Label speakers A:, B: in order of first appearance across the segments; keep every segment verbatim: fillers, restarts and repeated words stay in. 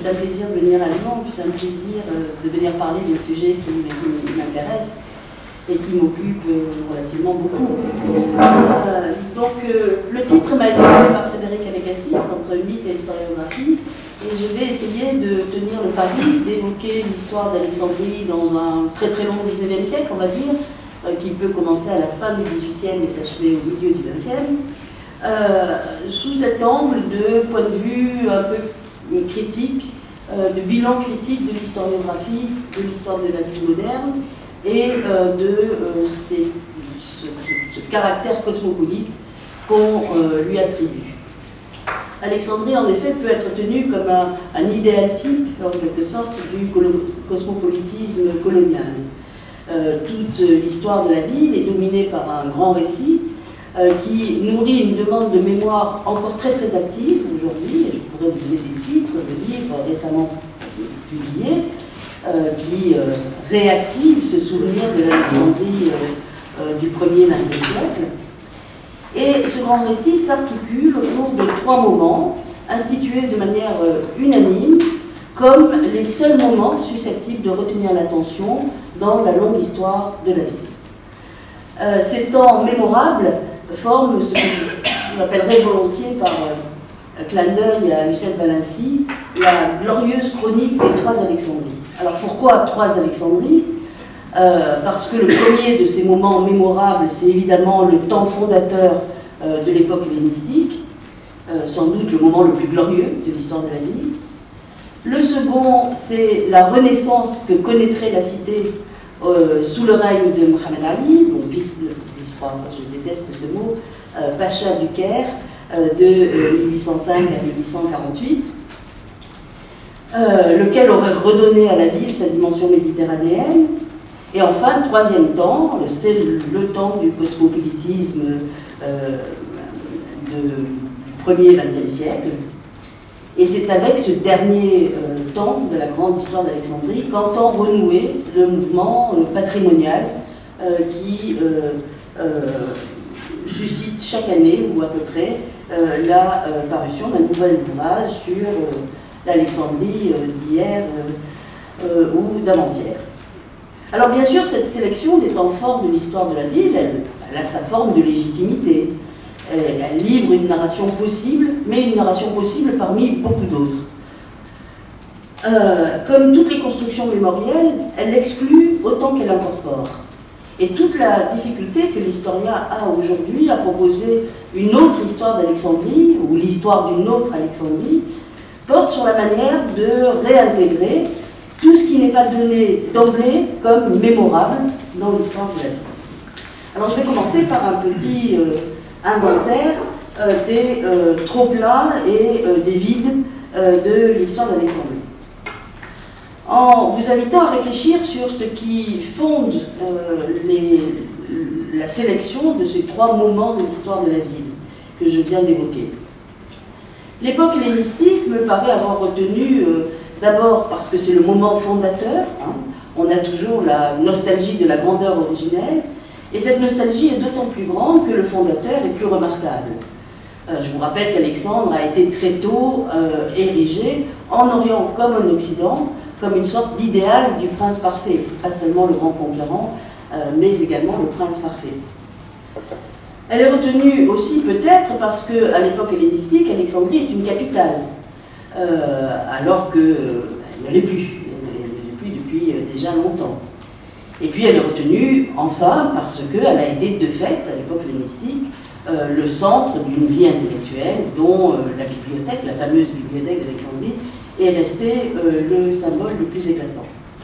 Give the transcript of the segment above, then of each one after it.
A: un plaisir de venir à Lyon, puis c'est un plaisir de venir parler des sujets qui, qui m'intéressent et qui m'occupent relativement beaucoup. Euh, donc euh, le titre m'a été donné par Frédéric Abécassis, entre mythe et historiographie, et je vais essayer de tenir le pari d'évoquer l'histoire d'Alexandrie dans un très très long dix-neuvième siècle, on va dire, euh, qui peut commencer à la fin du dix-huitième et s'achever au milieu du vingtième, euh, sous cet angle de point de vue un peu critique, euh, de bilan critique de l'historiographie, de l'histoire de la vie moderne, et euh, de euh, ces, ce, ce, ce caractère cosmopolite qu'on euh, lui attribue. Alexandrie, en effet, peut être tenue comme un, un idéal type, en quelque sorte, du cosmopolitisme colonial. Euh, toute l'histoire de la ville est dominée par un grand récit euh, qui nourrit une demande de mémoire encore très très active aujourd'hui. Je pourrais vous donner des titres de livres récemment publiés euh, qui euh, réactivent ce souvenir de l'Alexandrie euh, euh, du premier vingtième siècle. Et ce grand récit s'articule autour de trois moments, institués de manière euh, unanime, comme les seuls moments susceptibles de retenir l'attention dans la longue histoire de la ville. Euh, ces temps mémorables forment ce que j'appellerais volontiers par euh, clin d'œil à Lucette Balincy, la glorieuse chronique des trois Alexandries. Alors pourquoi trois Alexandries ? Euh, parce que le premier de ces moments mémorables, c'est évidemment le temps fondateur euh, de l'époque hellénistique, euh, sans doute le moment le plus glorieux de l'histoire de la ville. Le second, c'est la renaissance que connaîtrait la cité euh, sous le règne de Mohamed Ali, donc vice, vice je déteste ce mot, euh, Pacha du Caire, euh, de euh, mille huit cent cinq à mille huit cent quarante-huit. Euh, lequel aurait redonné à la ville sa dimension méditerranéenne. Et enfin, troisième temps, c'est le, le temps du cosmopolitisme euh, du premier vingtième siècle. Et c'est avec ce dernier euh, temps de la grande histoire d'Alexandrie qu'entend renouer le mouvement euh, patrimonial euh, qui euh, euh, suscite chaque année, ou à peu près, euh, la euh, parution d'un nouvel ouvrage sur euh, l'Alexandrie euh, d'hier euh, euh, ou d'avant-hier. Alors bien sûr, cette sélection des temps forts de l'histoire de la ville, elle, elle a sa forme de légitimité. Elle, elle livre une narration possible, mais une narration possible parmi beaucoup d'autres. Euh, comme toutes les constructions mémorielles, elle exclut autant qu'elle incorpore. Et toute la difficulté que l'historien a aujourd'hui à proposer une autre histoire d'Alexandrie, ou l'histoire d'une autre Alexandrie, porte sur la manière de réintégrer tout ce qui n'est pas donné d'emblée comme mémorable dans l'histoire de la vie. Alors je vais commencer par un petit euh, inventaire euh, des euh, trop-pleins et euh, des vides euh, de l'histoire d'Alexandrie. En vous invitant à réfléchir sur ce qui fonde euh, les, la sélection de ces trois moments de l'histoire de la ville que je viens d'évoquer. L'époque hellénistique me paraît avoir retenu euh, d'abord parce que c'est le moment fondateur, hein. On a toujours la nostalgie de la grandeur originelle, et cette nostalgie est d'autant plus grande que le fondateur est plus remarquable. Euh, je vous rappelle qu'Alexandre a été très tôt euh, érigé, en Orient comme en Occident, comme une sorte d'idéal du prince parfait, pas seulement le grand conquérant, euh, mais également le prince parfait. Elle est retenue aussi peut-être parce qu'à l'époque hellénistique, Alexandrie est une capitale. Euh, alors qu'elle ne l'est plus, elle ne l'est plus depuis euh, déjà longtemps. Et puis elle est retenue, enfin, parce qu'elle a été de fait, à l'époque hellénistique, euh, le centre d'une vie intellectuelle dont euh, la bibliothèque, la fameuse bibliothèque d'Alexandrie, est restée euh, le symbole le plus éclatant.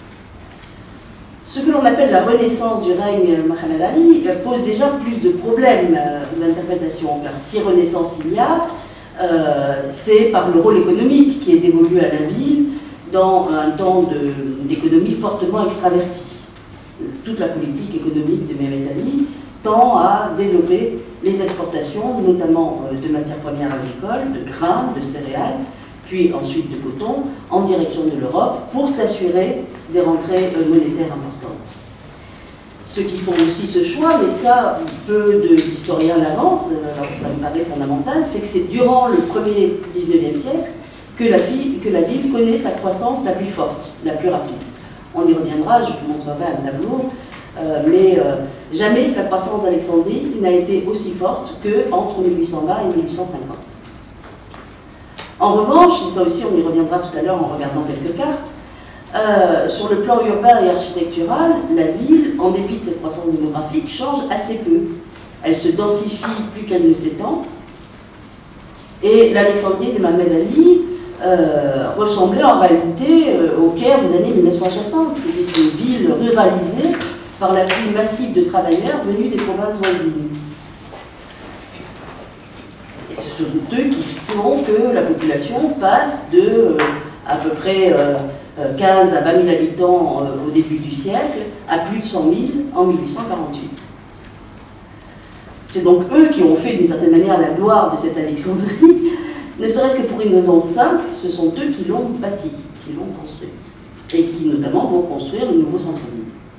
A: Ce que l'on appelle la renaissance du règne Mohamed Ali euh, pose déjà plus de problèmes euh, d'interprétation, car si renaissance il y a, Euh, c'est par le rôle économique qui est dévolu à la ville dans un temps d'économie fortement extravertie. Toute la politique économique de Mohamed Ali tend à développer les exportations, notamment de matières premières agricoles, de grains, de céréales, puis ensuite de coton, en direction de l'Europe, pour s'assurer des rentrées monétaires importantes. Ceux qui font aussi ce choix, mais ça, peu d'historiens l'avancent, alors ça me paraît fondamental, c'est que c'est durant le premier dix-neuvième siècle que la, ville, que la ville connaît sa croissance la plus forte, la plus rapide. On y reviendra, je vous montrerai un tableau, euh, mais euh, jamais la croissance d'Alexandrie n'a été aussi forte qu'entre mille huit cent vingt et mille huit cent cinquante. En revanche, et ça aussi on y reviendra tout à l'heure en regardant quelques cartes, euh, sur le plan urbain et architectural, la ville, en dépit de cette croissance démographique, change assez peu. Elle se densifie plus qu'elle ne s'étend. Et l'Alexandrie de Mohamed Ali euh, ressemblait en réalité euh, au Caire des années mille neuf cent soixante. C'était une ville ruralisée par l'afflux massif de travailleurs venus des provinces voisines. Et ce sont eux qui font que la population passe de euh, à peu près euh, quinze à vingt mille habitants euh, au début du siècle à plus de cent mille en mille huit cent quarante-huit. C'est donc eux qui ont fait d'une certaine manière la gloire de cette Alexandrie, ne serait-ce que pour une raison simple, ce sont eux qui l'ont bâtie, qui l'ont construite, et qui notamment vont construire le nouveau centre-ville.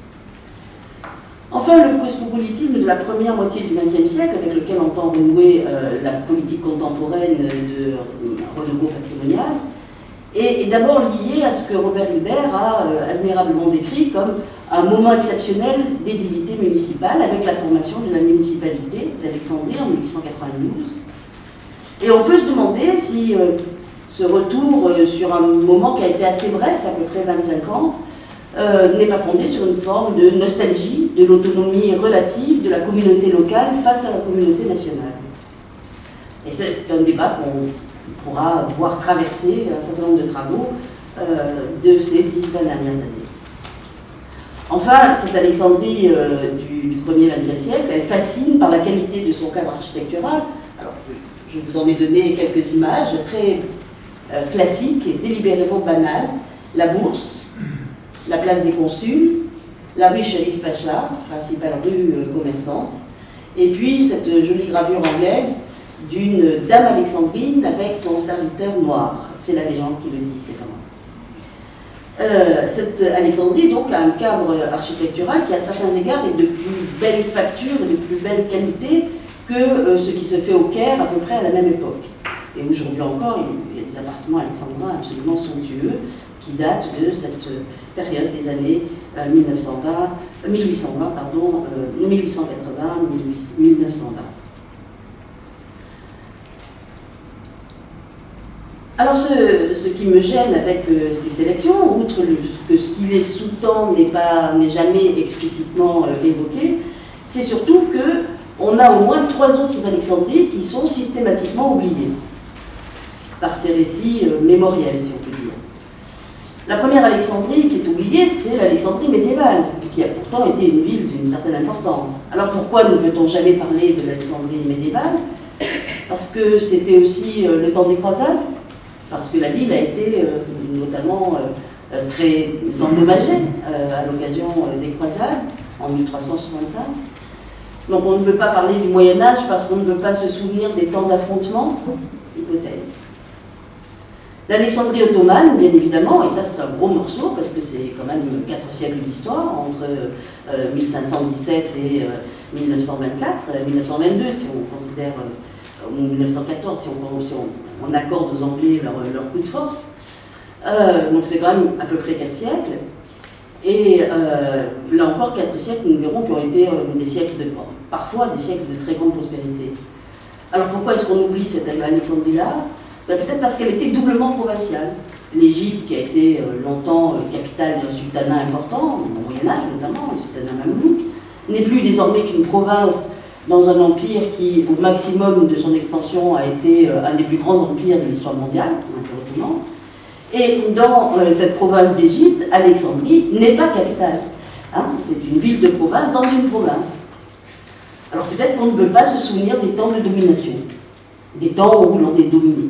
A: Enfin, le cosmopolitisme de la première moitié du vingtième siècle, avec lequel on entend renouer euh, la politique contemporaine de euh, renouveau patrimonial, est, est d'abord lié à ce que Robert Hilbert a euh, admirablement décrit comme un moment exceptionnel d'édilité municipale avec la formation de la municipalité d'Alexandrie en mille huit cent quatre-vingt-douze. Et on peut se demander si euh, ce retour euh, sur un moment qui a été assez bref, à peu près vingt-cinq ans, euh, n'est pas fondé sur une forme de nostalgie de l'autonomie relative de la communauté locale face à la communauté nationale. Et c'est un débat qu'on pourra voir traverser un certain nombre de travaux euh, de ces dix vingt dernières années. Enfin, cette Alexandrie euh, du, du premier vingtième siècle, elle fascine par la qualité de son cadre architectural. Alors, je vous en ai donné quelques images très euh, classiques et délibérément banales. La Bourse, la place des Consuls, la rue Shérif Pacha, principale rue euh, commerçante, et puis cette jolie gravure anglaise d'une dame alexandrine avec son serviteur noir. C'est la légende qui le dit, c'est comment. Euh, cette Alexandrie donc a un cadre architectural qui à certains égards est de plus belle facture et de plus belle qualité que euh, ce qui se fait au Caire à peu près à la même époque. Et aujourd'hui encore, il y a des appartements alexandrins absolument somptueux qui datent de cette période des années euh, mille neuf cent vingt, mille huit cent vingt, pardon, euh, mille huit cent quatre-vingts, mille neuf cent vingt. Alors, ce, ce qui me gêne avec euh, ces sélections, outre le, que ce qui les sous-tend n'est pas, n'est jamais explicitement euh, évoqué, c'est surtout qu'on a au moins trois autres Alexandries qui sont systématiquement oubliées par ces récits euh, mémoriels, si on peut dire. La première Alexandrie qui est oubliée, c'est l'Alexandrie médiévale, qui a pourtant été une ville d'une certaine importance. Alors pourquoi ne peut-on jamais parler de l'Alexandrie médiévale? Parce que c'était aussi euh, le temps des croisades. Parce que la ville a été euh, notamment euh, très endommagée euh, à l'occasion euh, des croisades en mille trois cent soixante-cinq. Donc on ne veut pas parler du Moyen-Âge parce qu'on ne veut pas se souvenir des temps d'affrontement. Hypothèse. L'Alexandrie ottomane, bien évidemment, et ça c'est un gros morceau parce que c'est quand même quatre siècles d'histoire, entre euh, mille cinq cent dix-sept et euh, mille neuf cent vingt-quatre, euh, mille neuf cent vingt-deux si on considère, euh, ou mille neuf cent quatorze si on, si on on accorde aux Anglais leur, leur coup de force. Euh, donc c'est quand même à peu près quatre siècles. Et euh, là encore, quatre siècles, nous verrons, qui ont été euh, des siècles de, parfois des siècles de très grande prospérité. Alors pourquoi est-ce qu'on oublie cette Alexandrie-là? Ben, peut-être parce qu'elle était doublement provinciale. L'Égypte, qui a été euh, longtemps euh, capitale d'un sultanat important, au Moyen-Âge notamment, le sultanat mamelouk, n'est plus désormais qu'une province dans un empire qui, au maximum de son extension, a été euh, un des plus grands empires de l'histoire mondiale, l'Empire ottoman. Et dans euh, cette province d'Égypte, Alexandrie n'est pas capitale. Hein, c'est une ville de province dans une province. Alors peut-être qu'on ne veut pas se souvenir des temps de domination, des temps où l'on est dominé.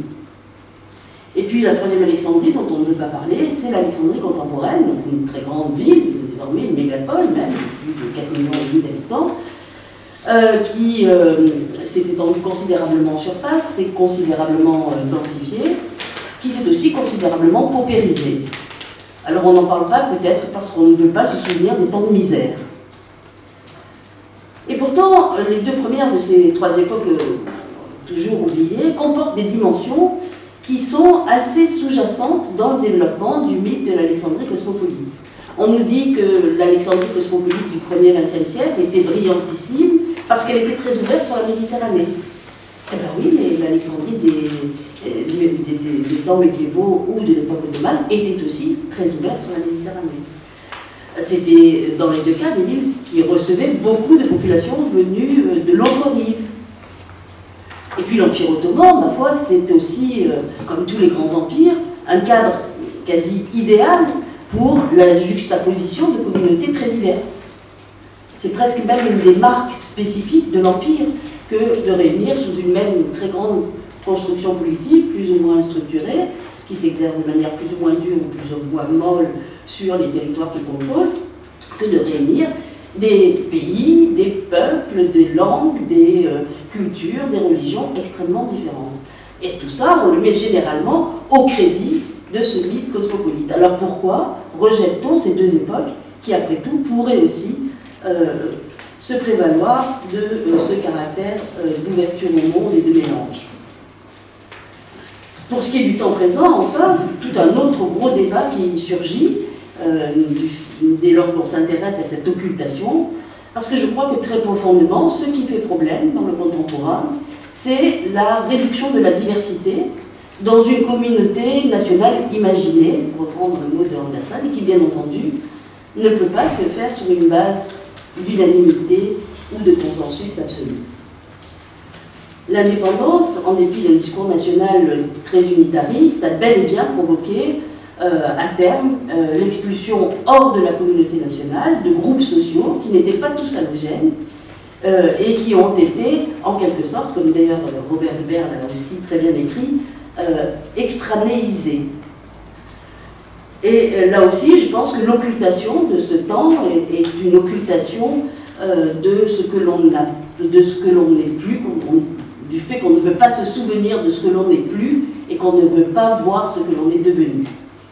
A: Et puis la troisième Alexandrie dont on ne veut pas parler, c'est l'Alexandrie contemporaine, donc une très grande ville, désormais une mégapole même, plus de quatre millions et demi d'habitants, Euh, qui euh, s'est étendu considérablement en surface, s'est considérablement euh, densifié, qui s'est aussi considérablement paupérisé. Alors on n'en parle pas peut-être parce qu'on ne veut pas se souvenir des temps de misère. Et pourtant, les deux premières de ces trois époques euh, toujours oubliées comportent des dimensions qui sont assez sous-jacentes dans le développement du mythe de l'Alexandrie cosmopolite. On nous dit que l'Alexandrie cosmopolite du premier vingtième siècle était brillantissime parce qu'elle était très ouverte sur la Méditerranée. Eh bien oui, mais l'Alexandrie des, des, des, des temps médiévaux ou de l'époque ottomane était aussi très ouverte sur la Méditerranée. C'était dans les deux cas des villes qui recevaient beaucoup de populations venues de l'autre rive. Et puis l'Empire ottoman, ma foi, c'est aussi, euh, comme tous les grands empires, un cadre quasi idéal pour la juxtaposition de communautés très diverses. C'est presque même une des marques spécifiques de l'Empire que de réunir sous une même très grande construction politique, plus ou moins structurée, qui s'exerce de manière plus ou moins dure ou plus ou moins molle sur les territoires qu'il contrôle, que de réunir des pays, des peuples, des langues, des euh, cultures, des religions extrêmement différentes. Et tout ça, on le met généralement au crédit de ce mythe cosmopolite. Alors pourquoi rejette-t-on ces deux époques qui, après tout, pourraient aussi euh, se prévaloir de euh, ce caractère euh, d'ouverture au monde et de mélange? Pour ce qui est du temps présent, enfin, c'est tout un autre gros débat qui surgit euh, dès lors qu'on s'intéresse à cette occultation, parce que je crois que très profondément, ce qui fait problème dans le contemporain, c'est la réduction de la diversité dans une communauté nationale imaginée, pour reprendre le mot de Anderson, et qui, bien entendu, ne peut pas se faire sur une base d'unanimité ou de consensus absolu. L'indépendance, en dépit d'un discours national très unitariste, a bel et bien provoqué, euh, à terme, euh, l'expulsion hors de la communauté nationale de groupes sociaux qui n'étaient pas tous halogènes euh, et qui ont été, en quelque sorte, comme d'ailleurs Robert de Berne a aussi très bien écrit, euh, extranéisés. Et euh, là aussi, je pense que l'occultation de ce temps est, est une occultation euh, de ce que l'on a, de ce que l'on n'est plus, on, du fait qu'on ne veut pas se souvenir de ce que l'on n'est plus et qu'on ne veut pas voir ce que l'on est devenu.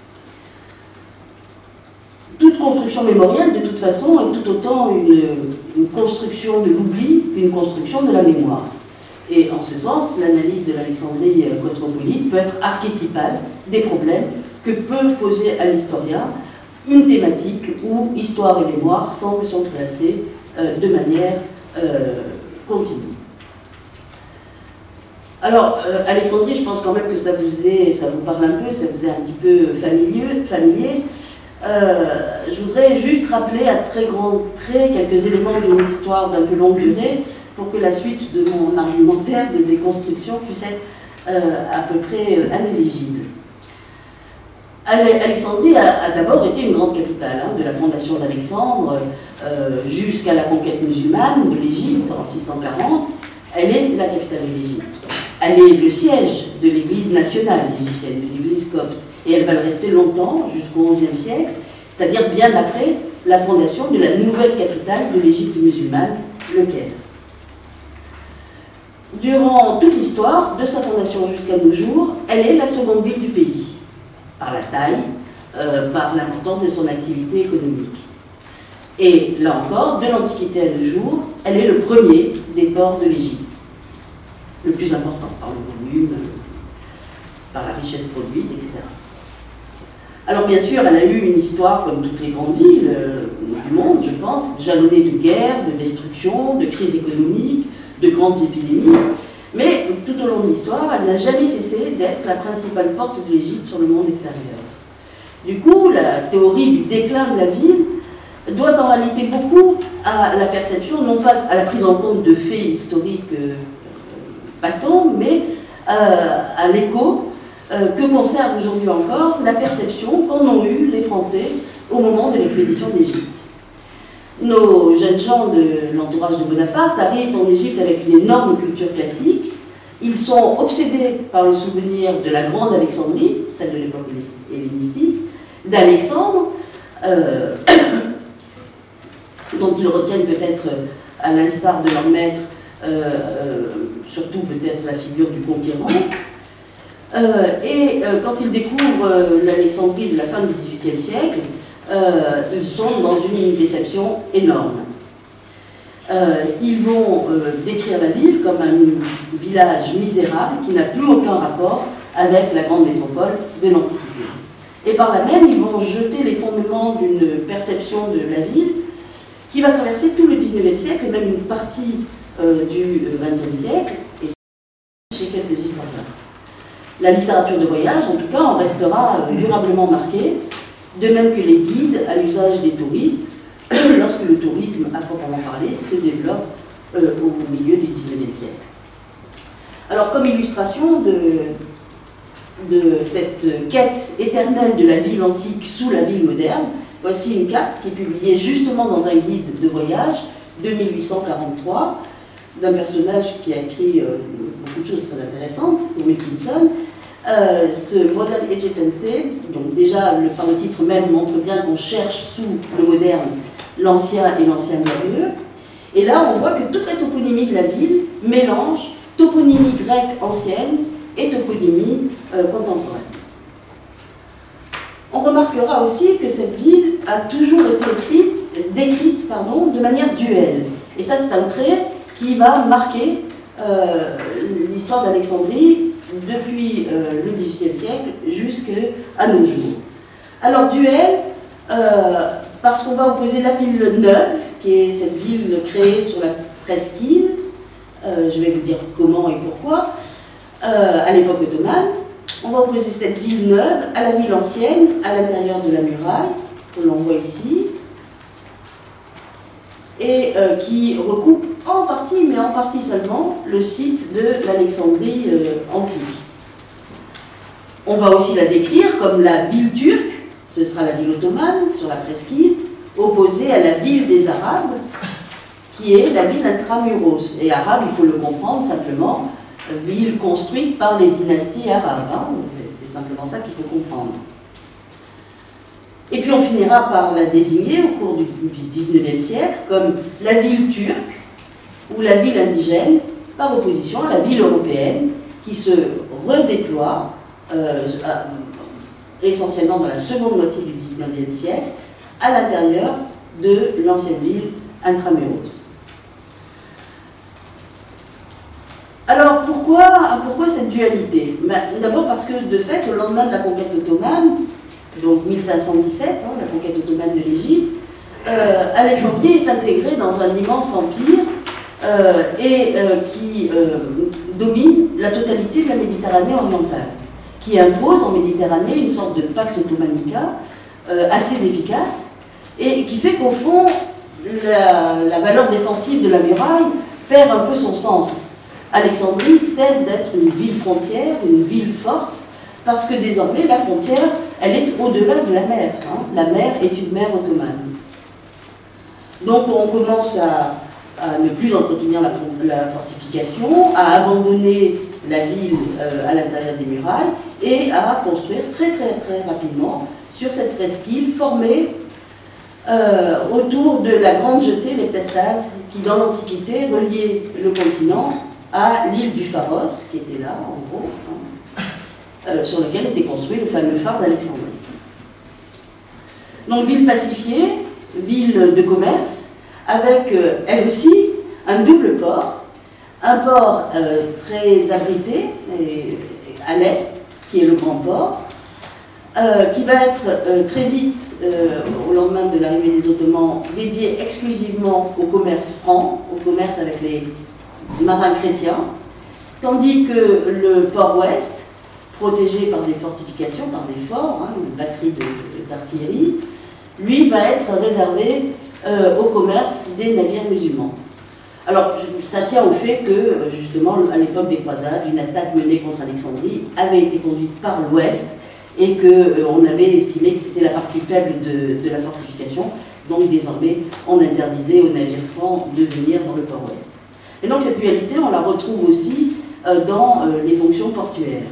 A: Toute construction mémorielle, de toute façon, est tout autant une, une construction de l'oubli qu'une construction de la mémoire. Et en ce sens, l'analyse de l'Alexandrie cosmopolite peut être archétypale des problèmes que peut poser à l'historien une thématique où histoire et mémoire semblent s'entrelacer euh, de manière euh, continue. Alors, euh, Alexandrie, je pense quand même que ça vous, est, ça vous parle un peu, ça vous est un petit peu familier. familier. Euh, je voudrais juste rappeler à très grands traits quelques éléments d'une histoire d'un peu longue durée pour que la suite de mon argumentaire de déconstruction puisse être euh, à peu près euh, intelligible. Alexandrie a, a d'abord été une grande capitale, hein, de la fondation d'Alexandre euh, jusqu'à la conquête musulmane de l'Égypte en six cent quarante. Elle est la capitale de l'Égypte. Elle est le siège de l'église nationale égyptienne, de l'église copte. Et elle va le rester longtemps, jusqu'au onzième siècle, c'est-à-dire bien après la fondation de la nouvelle capitale de l'Égypte musulmane, le Caire. Durant toute l'histoire, de sa fondation jusqu'à nos jours, elle est la seconde ville du pays, par la taille, euh, par l'importance de son activité économique. Et là encore, de l'Antiquité à nos jours, elle est le premier des ports de l'Égypte, le plus important par le volume, par la richesse produite, et cetera. Alors bien sûr, elle a eu une histoire, comme toutes les grandes villes euh, du monde, je pense, jalonnée de guerres, de destruction, de crises économiques, de grandes épidémies, mais tout au long de l'histoire, elle n'a jamais cessé d'être la principale porte de l'Égypte sur le monde extérieur. Du coup, la théorie du déclin de la ville doit en réalité beaucoup à la perception, non pas à la prise en compte de faits historiques euh, patents, mais euh, à l'écho euh, que conserve aujourd'hui encore la perception qu'en ont eu les Français au moment de l'expédition d'Égypte. Nos jeunes gens de l'entourage de Bonaparte arrivent en Égypte avec une énorme culture classique. Ils sont obsédés par le souvenir de la grande Alexandrie, celle de l'époque hellénistique, d'Alexandre, euh, dont ils retiennent peut-être, à l'instar de leur maître, euh, euh, surtout peut-être la figure du conquérant. Euh, et euh, quand ils découvrent euh, l'Alexandrie de la fin du dix-huitième siècle, euh, ils sont dans une déception énorme. Euh, ils vont euh, décrire la ville comme un village misérable qui n'a plus aucun rapport avec la grande métropole de l'Antiquité. Et par là même, ils vont jeter les fondements d'une perception de la ville qui va traverser tout le dix-neuvième siècle, et même une partie euh, du vingtième siècle, et chez quelques historiens. La littérature de voyage, en tout cas, en restera euh, durablement marquée, de même que les guides à l'usage des touristes, lorsque le tourisme, à proprement parler, se développe euh, au milieu du dix-neuvième siècle. Alors, comme illustration de, de cette quête éternelle de la ville antique sous la ville moderne, voici une carte qui est publiée justement dans un guide de voyage de mille huit cent quarante-trois, d'un personnage qui a écrit euh, beaucoup de choses très intéressantes, Wilkinson. Euh, ce Modern Egyptense, donc déjà le, par le titre même montre bien qu'on cherche sous le moderne l'ancien et l'ancien glorieux. Et là on voit que toute la toponymie de la ville mélange toponymie grecque ancienne et toponymie euh, contemporaine. On remarquera aussi que cette ville a toujours été écrite, décrite pardon, de manière duelle. Et ça, c'est un trait qui va marquer euh, l'histoire d'Alexandrie depuis euh, le dix-huitième siècle jusqu'à nos jours. Alors, duel, euh, parce qu'on va opposer la ville neuve, qui est cette ville créée sur la presqu'île, euh, je vais vous dire comment et pourquoi, euh, à l'époque ottomane. On va opposer cette ville neuve à la ville ancienne, à l'intérieur de la muraille, que l'on voit ici, et euh, qui recoupe en partie, mais en partie seulement, le site de l'Alexandrie euh, antique. On va aussi la décrire comme la ville turque, ce sera la ville ottomane, sur la presqu'île, opposée à la ville des Arabes, qui est la ville intramuros. Et arabe, il faut le comprendre simplement, ville construite par les dynasties arabes. Hein. C'est simplement ça qu'il faut comprendre. Et puis on finira par la désigner au cours du dix-neuvième siècle comme la ville turque ou la ville indigène, par opposition à la ville européenne qui se redéploie euh, à, essentiellement dans la seconde moitié du dix-neuvième siècle à l'intérieur de l'ancienne ville intramuros. Alors pourquoi, pourquoi cette dualité? Ben, d'abord parce que de fait, au lendemain de la conquête ottomane, donc mille cinq cent dix-sept, hein, la conquête ottomane de l'Égypte, euh, Alexandrie est intégrée dans un immense empire euh, et euh, qui euh, domine la totalité de la Méditerranée orientale, qui impose en Méditerranée une sorte de pax ottomanica euh, assez efficace et qui fait qu'au fond, la, la valeur défensive de la muraille perd un peu son sens. Alexandrie cesse d'être une ville frontière, une ville forte, parce que désormais la frontière, elle est au-delà de la mer. Hein. La mer est une mer ottomane. Donc on commence à, à ne plus entretenir la, la fortification, à abandonner la ville euh, à l'intérieur des murailles et à construire très très très rapidement sur cette presqu'île formée euh, autour de la grande jetée, les Pestades, qui dans l'Antiquité reliait le continent à l'île du Pharos, qui était là, en gros, hein, euh, sur lequel était construit le fameux phare d'Alexandrie. Donc, ville pacifiée, ville de commerce, avec, euh, elle aussi, un double port, un port euh, très abrité, et, à l'est, qui est le grand port, euh, qui va être euh, très vite, euh, au lendemain de l'arrivée des Ottomans, dédié exclusivement au commerce franc, au commerce avec les marins chrétiens, tandis que le port ouest, protégé par des fortifications, par des forts, hein, une batterie d'artillerie, lui va être réservé euh, au commerce des navires musulmans. Alors, ça tient au fait que, justement, à l'époque des croisades, une attaque menée contre Alexandrie avait été conduite par l'ouest et qu'on euh, avait estimé que c'était la partie faible de, de la fortification. Donc, désormais, on interdisait aux navires francs de venir dans le port ouest. Et donc, cette dualité, on la retrouve aussi euh, dans euh, les fonctions portuaires.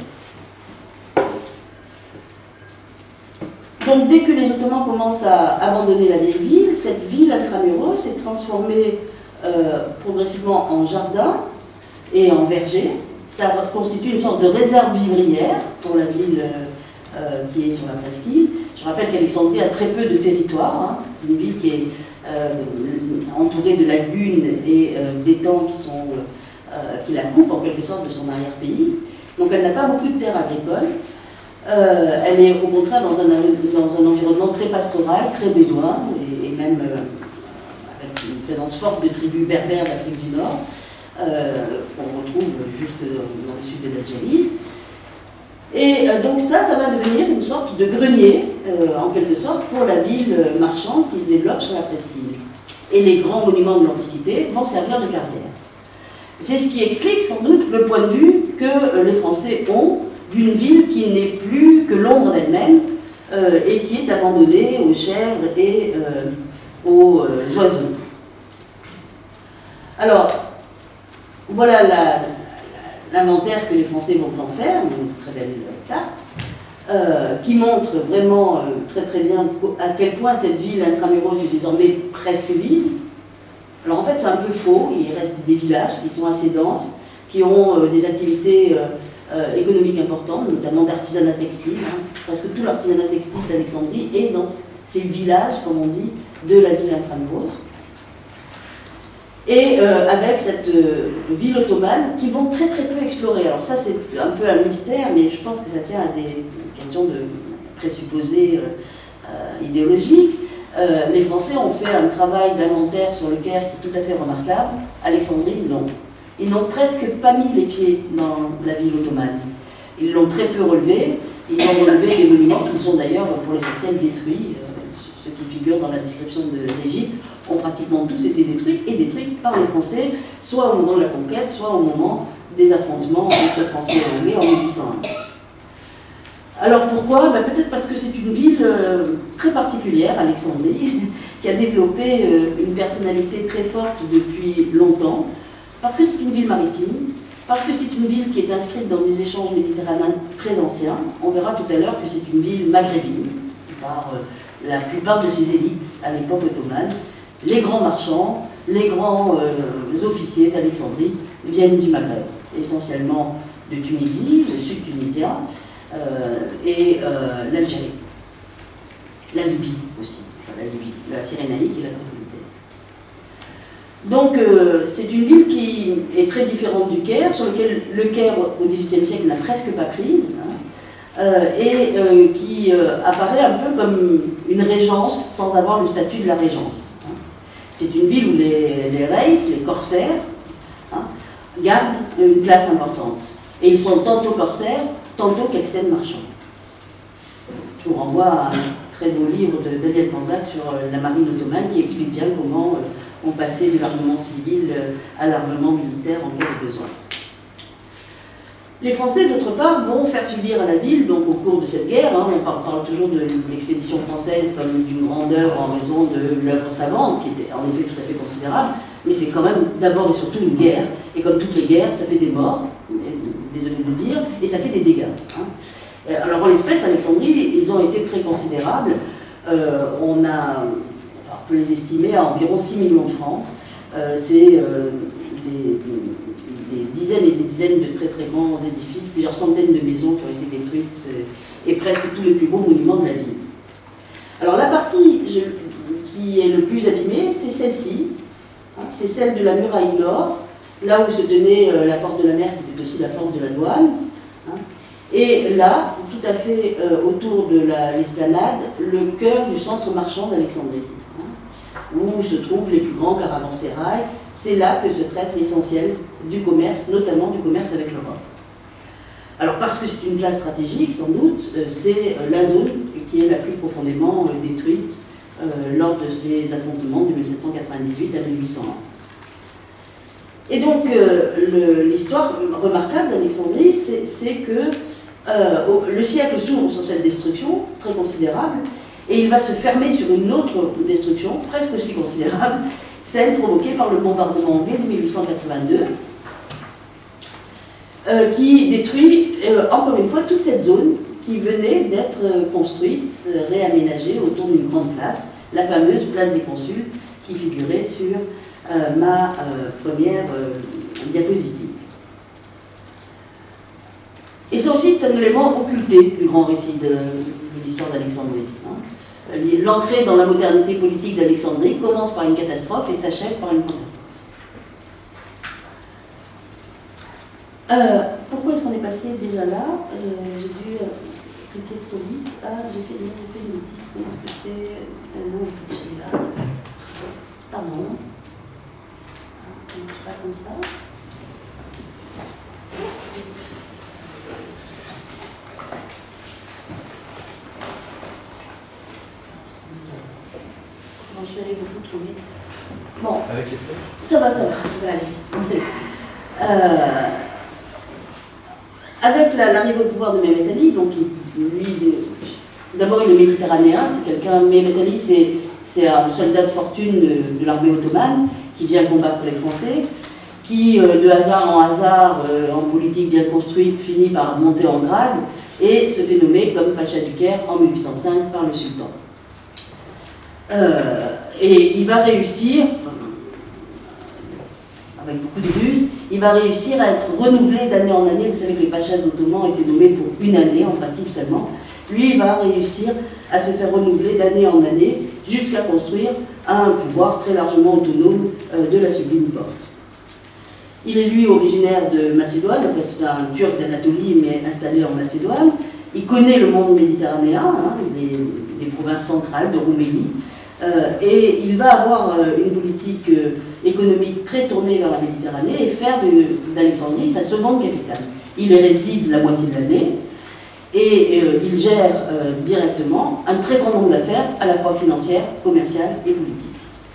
A: Donc, dès que les Ottomans commencent à abandonner la vieille ville, cette ville intramuros est transformée euh, progressivement en jardin et en verger. Ça constitue une sorte de réserve vivrière pour la ville euh, euh, qui est sur la presqu'île. Je rappelle qu'Alexandrie a très peu de territoire. Hein. C'est une ville qui est euh, entourée de lagunes et euh, d'étangs qui, sont, euh, qui la coupent en quelque sorte de son arrière-pays. Donc elle n'a pas beaucoup de terres agricoles. Euh, elle est au contraire dans un, dans un environnement très pastoral, très bédouin, et, et même euh, avec une présence forte de tribus berbères d'Afrique du Nord, euh, qu'on retrouve juste dans le sud de l'Algérie. Et euh, donc ça, ça va devenir une sorte de grenier, euh, en quelque sorte, pour la ville marchande qui se développe sur la presqu'île. Et les grands monuments de l'Antiquité vont servir de carrière. C'est ce qui explique sans doute le point de vue que euh, les Français ont d'une ville qui n'est plus que l'ombre d'elle-même euh, et qui est abandonnée aux chèvres et euh, aux euh, oiseaux. Alors, voilà l'inventaire que les Français vont en faire, une très belle carte, euh, qui montre vraiment euh, très très bien à quel point cette ville intramuros est désormais presque vide. Alors en fait c'est un peu faux, il reste des villages qui sont assez denses, qui ont euh, des activités euh, euh, économiques importantes, notamment d'artisanat textile. Hein. Presque tout l'artisanat textile d'Alexandrie est dans ces villages, comme on dit, de la ville intramuros. Et euh, avec cette euh, ville ottomane qui vont très très peu explorer. Alors ça c'est un peu un mystère, mais je pense que ça tient à des questions de présupposés euh, euh, idéologiques. Euh, les Français ont fait un travail d'inventaire sur le Caire qui est tout à fait remarquable. Alexandrie, non. Ils n'ont presque pas mis les pieds dans la ville ottomane. Ils l'ont très peu relevé. Ils ont relevé des monuments qui sont d'ailleurs pour l'essentiel détruits. Euh, ceux qui figurent dans la description de l'Égypte ont pratiquement tous été détruits et détruits par les Français, soit au moment de la conquête, soit au moment des affrontements entre Français et Anglais en mille huit cent un. Alors pourquoi? Ben peut-être parce que c'est une ville euh, très particulière, Alexandrie, qui a développé euh, une personnalité très forte depuis longtemps, parce que c'est une ville maritime, parce que c'est une ville qui est inscrite dans des échanges méditerranéens très anciens. On verra tout à l'heure que c'est une ville maghrébine, par euh, la plupart de ses élites à l'époque ottomane. Les grands marchands, les grands euh, officiers d'Alexandrie viennent du Maghreb, essentiellement de Tunisie, le sud tunisien, euh, et euh, l'Algérie. La Libye aussi, enfin, la Libye, la Cyrénaïque et la Tripolitaine. Donc euh, c'est une ville qui est très différente du Caire, sur lequel le Caire au dix-huitième siècle n'a presque pas prise, hein, euh, et euh, qui euh, apparaît un peu comme une régence sans avoir le statut de la régence. C'est une ville où les, les reis, les corsaires, hein, gardent une place importante. Et ils sont tantôt corsaires, tantôt capitaines marchands. Je vous renvoie à un très beau livre de Daniel Panzac sur la marine ottomane qui explique bien comment euh, on passait de l'armement civil à l'armement militaire en cas de besoin. Les Français, d'autre part, vont faire subir à la ville, donc au cours de cette guerre, hein, on parle, parle toujours de l'expédition française comme d'une grande œuvre en raison de l'œuvre savante, qui était en effet tout à fait considérable, mais c'est quand même d'abord et surtout une guerre, et comme toutes les guerres, ça fait des morts, désolé de le dire, et ça fait des dégâts. Hein. Alors en l'espèce, Alexandrie, ils ont été très considérables, euh, on a, enfin, on peut les estimer à environ six millions de francs, euh, c'est euh, des, des des dizaines et des dizaines de très très grands édifices, plusieurs centaines de maisons qui ont été détruites et presque tous les plus beaux monuments de la ville. Alors la partie je, qui est le plus abîmée, c'est celle-ci, hein, c'est celle de la muraille nord, là où se tenait euh, la porte de la mer qui était aussi la porte de la douane, hein, et là, tout à fait euh, autour de l'esplanade, le cœur du centre marchand d'Alexandrie, hein, où se trouvent les plus grands caravansérails. C'est là que se traite l'essentiel du commerce, notamment du commerce avec l'Europe. Alors parce que c'est une place stratégique, sans doute, euh, c'est euh, la zone qui est la plus profondément euh, détruite euh, lors de ces affrontements de mille sept cent quatre-vingt-dix-huit à mille huit cent un. Et donc euh, l'histoire remarquable d'Alexandrie, c'est que euh, au, le siècle s'ouvre sur cette destruction très considérable, et il va se fermer sur une autre destruction, presque aussi considérable, celle provoquée par le bombardement anglais de mille huit cent quatre-vingt-deux, euh, qui détruit euh, encore une fois toute cette zone qui venait d'être construite, réaménagée autour d'une grande place, la fameuse place des consuls qui figurait sur euh, ma euh, première euh, diapositive. Et ça aussi, c'est un élément occulté du grand récit de, de l'histoire d'Alexandrie. Hein. L'entrée dans la modernité politique d'Alexandrie commence par une catastrophe et s'achève par une catastrophe. Euh, pourquoi est-ce qu'on est passé déjà là? euh, J'ai dû euh, cliquer trop vite. Ah, j'ai fait, fait une notice. Comment est-ce que je fais? euh, Non, celui-là. Pardon. Ah, ça ne marche pas comme ça. Bon, je suis allée beaucoup trop vite. Bon.
B: Avec les feuilles?
A: Ça va, ça va, ça va aller. euh, avec l'arrivée au pouvoir de Mehmet Ali, donc il, lui, d'abord il est méditerranéen, c'est quelqu'un, Mehmet Ali c'est un soldat de fortune de, de l'armée ottomane qui vient combattre les Français, qui euh, de hasard en hasard, euh, en politique bien construite, finit par monter en grade et se fait nommer comme Pacha du Caire en mille huit cent cinq par le sultan. Euh, et il va réussir, avec beaucoup de ruses, il va réussir à être renouvelé d'année en année. Vous savez que les pachas ottomans étaient nommés pour une année, en principe seulement. Lui, il va réussir à se faire renouveler d'année en année, jusqu'à construire un pouvoir très largement autonome euh, de la Sublime Porte. Il est lui originaire de Macédoine, enfin c'est un Turc d'Anatolie, mais installé en Macédoine. Il connaît le monde méditerranéen, hein, les, les provinces centrales de Roumélie. Euh, et il va avoir euh, une politique euh, économique très tournée vers la Méditerranée et faire d'Alexandrie sa seconde capitale. Il y réside la moitié de l'année et euh, il gère euh, directement un très grand nombre d'affaires, à la fois financières, commerciales et politiques.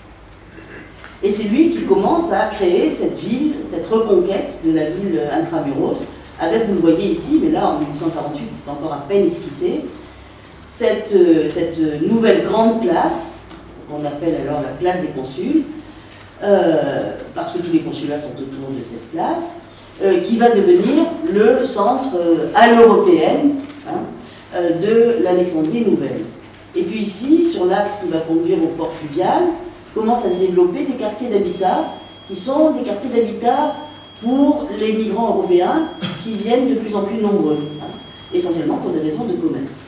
A: Et c'est lui qui commence à créer cette ville, cette reconquête de la ville intramuros, avec, vous le voyez ici, mais là en mille huit cent quarante-huit c'est encore à peine esquissé, cette, euh, cette nouvelle grande place, qu'on appelle alors la place des consuls, euh, parce que tous les consulats sont autour de cette place, euh, qui va devenir le centre euh, à l'européenne hein, euh, de l'Alexandrie nouvelle. Et puis ici, sur l'axe qui va conduire au port fluvial, commencent à se développer des quartiers d'habitat qui sont des quartiers d'habitat pour les migrants européens qui viennent de plus en plus nombreux, hein, essentiellement pour des raisons de commerce.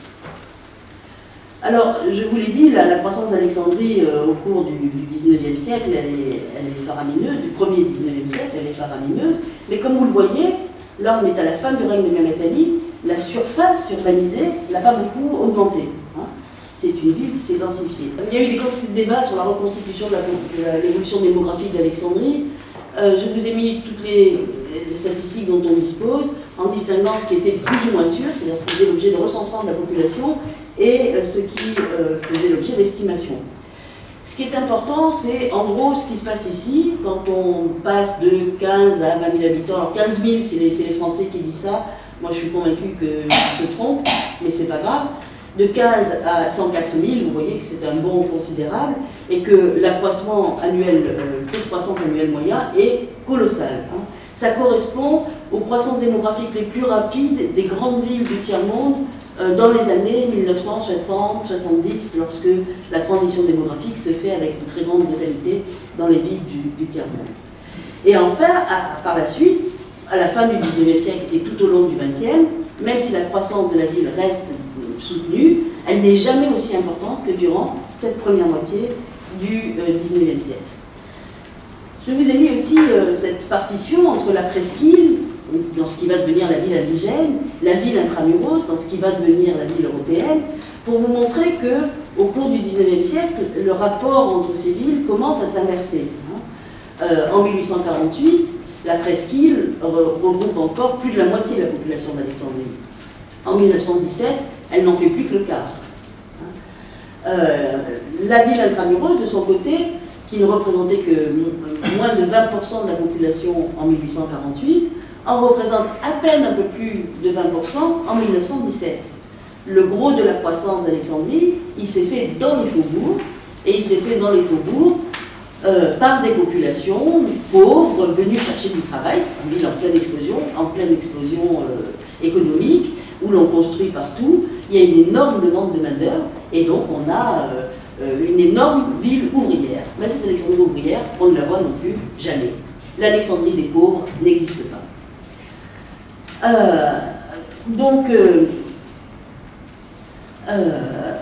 A: Alors, je vous l'ai dit, la, la croissance d'Alexandrie euh, au cours du, du dix-neuvième siècle, elle est, elle est faramineuse, du premier dix-neuvième siècle, elle est faramineuse, mais comme vous le voyez, là on est à la fin du règne de Mehmet Ali, la surface urbanisée n'a pas beaucoup augmenté. Hein. C'est une ville qui s'est densifiée. Il y a eu des quantités de débats sur la reconstitution de l'évolution démographique d'Alexandrie. Euh, je vous ai mis toutes les, les statistiques dont on dispose, en distinguant ce qui était plus ou moins sûr, c'est-à-dire ce qui faisait l'objet de recensement de la population, et ce qui euh, faisait l'objet d'estimation. Ce qui est important, c'est en gros ce qui se passe ici, quand on passe de quinze à vingt mille habitants. Alors quinze mille, c'est les, les Français qui disent ça, moi je suis convaincu qu'ils se trompent, mais c'est pas grave. De quinze à cent quatre mille, vous voyez que c'est un bond considérable, et que l'accroissement annuel, euh, le taux de croissance annuel moyen est colossal. Hein. Ça correspond aux croissances démographiques les plus rapides des grandes villes du tiers-monde, dans les années mille neuf cent soixante soixante-dix, lorsque la transition démographique se fait avec une très grande brutalité dans les villes du, du tiers-monde. Et enfin, à, par la suite, à la fin du dix-neuvième siècle et tout au long du vingtième, même si la croissance de la ville reste soutenue, elle n'est jamais aussi importante que durant cette première moitié du euh, dix-neuvième siècle. Je vous ai mis aussi euh, cette partition entre la presqu'île, dans ce qui va devenir la ville indigène, la ville intramuros, dans ce qui va devenir la ville européenne, pour vous montrer que, au cours du dix-neuvième siècle, le rapport entre ces villes commence à s'inverser. Euh, en mille huit cent quarante-huit, la presqu'île regroupe encore plus de la moitié de la population d'Alexandrie. En mille neuf cent dix-sept, elle n'en fait plus que le quart. Euh, la ville intramuros, de son côté, qui ne représentait que moins de vingt pour cent de la population en mille huit cent quarante-huit, en représente à peine un peu plus de vingt pour cent en mille neuf cent dix-sept. Le gros de la croissance d'Alexandrie, il s'est fait dans les faubourgs, et il s'est fait dans les faubourgs euh, par des populations pauvres venues chercher du travail. C'est une ville en pleine explosion, en pleine explosion euh, économique, où l'on construit partout. Il y a une énorme demande de main-d'œuvre, et donc on a euh, une énorme ville ouvrière. Mais cette Alexandrie ouvrière, on ne la voit non plus jamais. L'Alexandrie des pauvres n'existe pas. Euh, donc, euh, euh,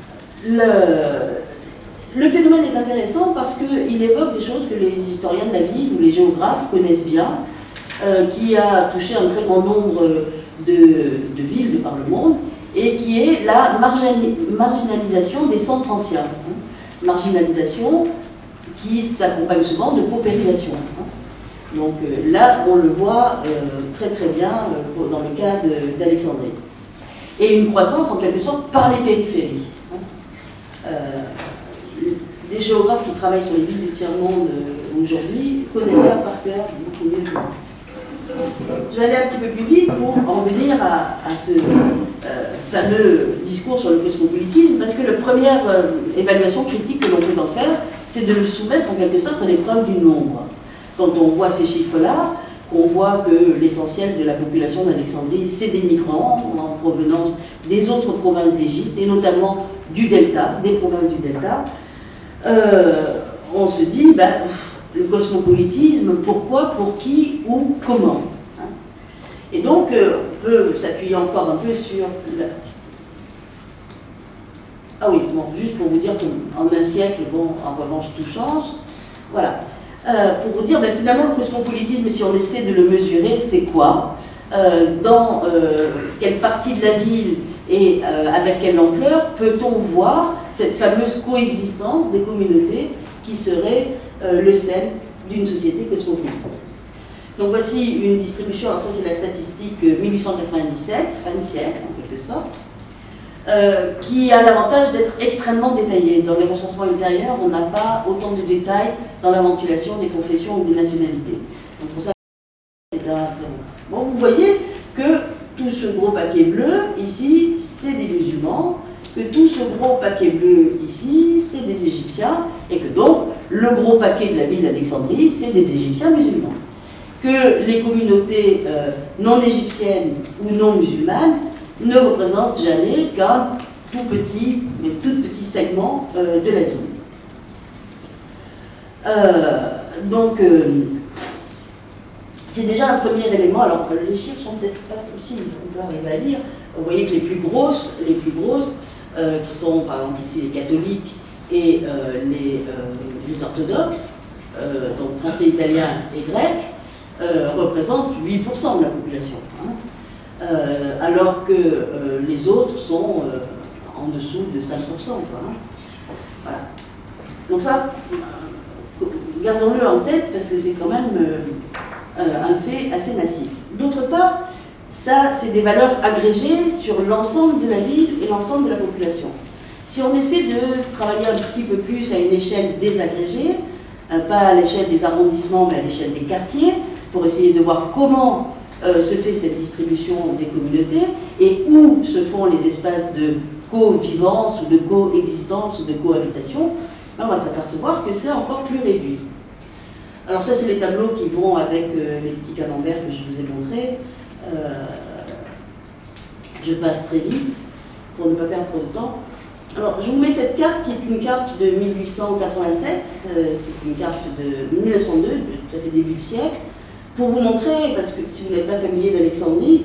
A: le, le phénomène est intéressant parce qu'il évoque des choses que les historiens de la ville ou les géographes connaissent bien. euh, qui a touché un très grand nombre de, de villes de par le monde, et qui est la marginalisation des centres anciens. Marginalisation qui s'accompagne souvent de paupérisation. Donc euh, là, on le voit euh, très très bien euh, dans le cas d'Alexandrie. Et une croissance en quelque sorte par les périphéries. Euh, des géographes qui travaillent sur les villes du tiers-monde euh, aujourd'hui connaissent ça par cœur beaucoup mieux que moi. Je vais aller un petit peu plus vite pour en venir à, à ce euh, fameux discours sur le cosmopolitisme, parce que la première euh, évaluation critique que l'on peut en faire, c'est de le soumettre en quelque sorte à l'épreuve du nombre. Quand on voit ces chiffres-là, qu'on voit que l'essentiel de la population d'Alexandrie, c'est des migrants en provenance des autres provinces d'Égypte, et notamment du Delta, des provinces du Delta, euh, on se dit, ben, le cosmopolitisme, pourquoi, pour qui, où, comment. Hein. Et donc, euh, on peut s'appuyer encore un peu sur... La... Ah oui, bon, juste pour vous dire qu'en un siècle, bon, en revanche, tout change. Voilà. Euh, pour vous dire, ben, finalement, le cosmopolitisme, si on essaie de le mesurer, c'est quoi euh, Dans euh, quelle partie de la ville et euh, avec quelle ampleur peut-on voir cette fameuse coexistence des communautés qui serait euh, le sel d'une société cosmopolite. Donc voici une distribution, alors ça c'est la statistique mille huit cent quatre-vingt-dix-sept, fin de siècle en quelque sorte, euh, qui a l'avantage d'être extrêmement détaillée. Dans les recensements ultérieurs, on n'a pas autant de détails dans la ventilation des confessions ou des nationalités. Donc pour ça, c'est un... Bon, vous voyez que tout ce gros paquet bleu, ici, c'est des musulmans, que tout ce gros paquet bleu ici, c'est des Égyptiens, et que donc, le gros paquet de la ville d'Alexandrie, c'est des Égyptiens musulmans. Que les communautés euh, non égyptiennes ou non musulmanes ne représentent jamais qu'un tout petit, mais tout petit segment euh, de la ville. Euh, donc, euh, c'est déjà un premier élément. Alors, les chiffres sont peut-être pas possibles, on peut arriver à lire. Vous voyez que les plus grosses, les plus grosses, Euh, qui sont par exemple ici les catholiques et euh, les, euh, les orthodoxes, euh, donc français, italien et grec, euh, représentent huit pour cent de la population, hein, euh, alors que euh, les autres sont euh, en dessous de cinq pour cent. Quoi, hein. Voilà. Donc ça, euh, gardons-le en tête parce que c'est quand même euh, un fait assez massif. D'autre part, ça, c'est des valeurs agrégées sur l'ensemble de la ville et l'ensemble de la population. Si on essaie de travailler un petit peu plus à une échelle désagrégée, euh, pas à l'échelle des arrondissements, mais à l'échelle des quartiers, pour essayer de voir comment euh, se fait cette distribution des communautés et où se font les espaces de co-vivance ou de coexistence ou de cohabitation, ben, on va s'apercevoir que c'est encore plus réduit. Alors ça, c'est les tableaux qui vont avec euh, les petits camemberts que je vous ai montrés. Euh, je passe très vite pour ne pas perdre trop de temps. Alors, je vous mets cette carte qui est une carte de mille huit cent quatre-vingt-sept, euh, c'est une carte de mille neuf cent deux, tout à fait début de siècle, pour vous montrer, parce que si vous n'êtes pas familier d'Alexandrie,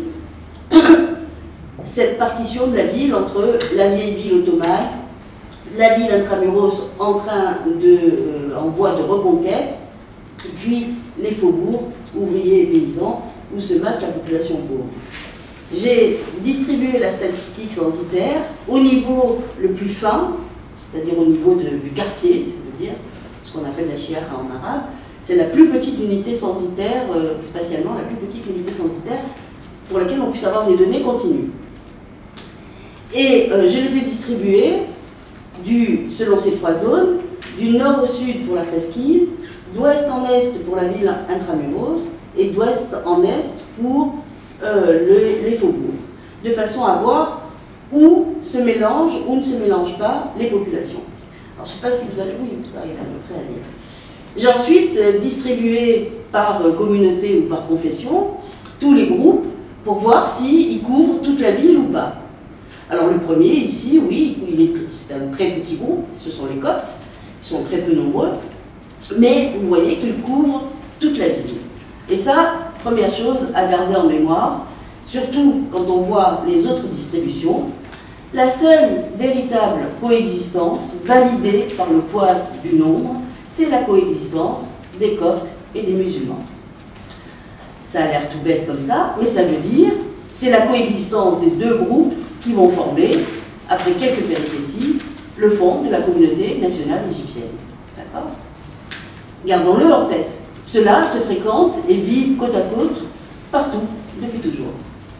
A: cette partition de la ville entre la vieille ville ottomane, la ville intramuros en train de, euh, en voie de reconquête, et puis les faubourgs, ouvriers et paysans, où se masse la population pauvre. J'ai distribué la statistique censitaire au niveau le plus fin, c'est-à-dire au niveau de, du quartier, si on veut dire, ce qu'on appelle la chiara en arabe. C'est la plus petite unité censitaire, euh, spatialement, la plus petite unité censitaire pour laquelle on puisse avoir des données continues. Et euh, je les ai distribuées du, selon ces trois zones, du nord au sud pour la presqu'île, d'ouest en est pour la ville intramuros, et d'ouest en est pour euh, le, les faubourgs, de façon à voir où se mélangent, où ne se mélangent pas les populations. Alors je ne sais pas si vous allez, oui, vous arrivez à peu près à lire. J'ai ensuite euh, distribué par euh, communauté ou par confession tous les groupes pour voir s'ils couvrent toute la ville ou pas. Alors le premier ici, oui, c'est un très petit groupe, ce sont les Coptes, ils sont très peu nombreux, mais vous voyez qu'ils couvrent toute la ville. Et ça, première chose à garder en mémoire, surtout quand on voit les autres distributions, la seule véritable coexistence validée par le poids du nombre, c'est la coexistence des Coptes et des musulmans. Ça a l'air tout bête comme ça, mais ça veut dire c'est la coexistence des deux groupes qui vont former, après quelques péripéties, le fond de la communauté nationale égyptienne. D'accord ? Gardons-le en tête. Ceux-là se fréquentent et vivent côte à côte, partout, depuis toujours.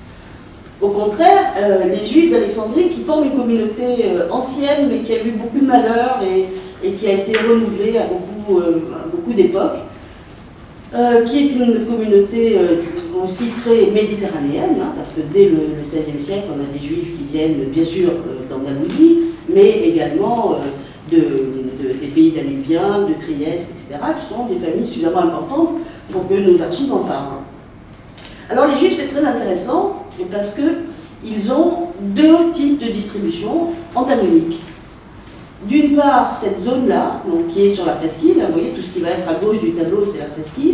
A: Au contraire, euh, les Juifs d'Alexandrie, qui forment une communauté euh, ancienne, mais qui a eu beaucoup de malheurs et, et qui a été renouvelée à beaucoup, euh, à beaucoup d'époques, euh, qui est une communauté euh, aussi très méditerranéenne, hein, parce que dès le, le seizième siècle, on a des Juifs qui viennent, bien sûr, euh, d'Andalousie, mais également euh, de, de, des pays danubiens, de Trieste, et cetera, qui sont des familles suffisamment importantes pour que nos archives en parlent. Alors les Juifs, c'est très intéressant, parce qu'ils ont deux types de distribution antinomiques. D'une part, cette zone-là, qui est sur la presqu'île, vous voyez, tout ce qui va être à gauche du tableau, c'est la presqu'île.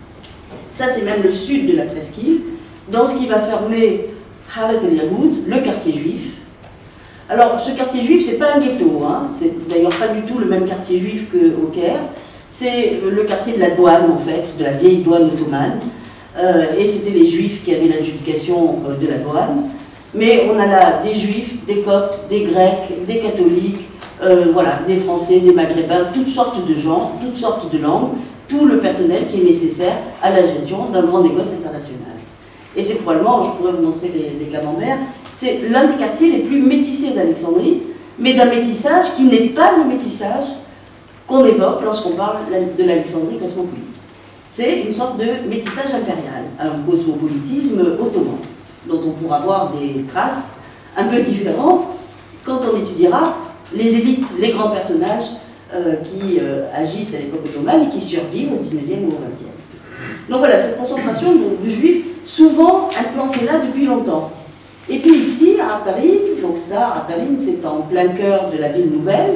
A: Ça, c'est même le sud de la presqu'île, dans ce qui va fermer Haret el Yahoud, le quartier juif. Alors, ce quartier juif, c'est pas un ghetto, hein. C'est d'ailleurs pas du tout le même quartier juif qu'au Caire. C'est le quartier de la douane, en fait, de la vieille douane ottomane. Euh, et c'était les Juifs qui avaient l'adjudication euh, de la douane. Mais on a là des Juifs, des Coptes, des Grecs, des catholiques, euh, voilà, des Français, des Maghrébins, toutes sortes de gens, toutes sortes de langues, tout le personnel qui est nécessaire à la gestion d'un grand négoce international. Et c'est probablement, je pourrais vous montrer des, des camemberts, c'est l'un des quartiers les plus métissés d'Alexandrie, mais d'un métissage qui n'est pas le métissage qu'on évoque lorsqu'on parle de l'Alexandrie cosmopolite. C'est une sorte de métissage impérial, un cosmopolitisme ottoman, dont on pourra voir des traces un peu différentes quand on étudiera les élites, les grands personnages euh, qui euh, agissent à l'époque ottomane et qui survivent au dix-neuvième ou au vingtième. Donc voilà, cette concentration de, de juifs, souvent implantée là depuis longtemps. Et puis ici, à Attarim, donc ça, Attarim, c'est en plein cœur de la ville nouvelle.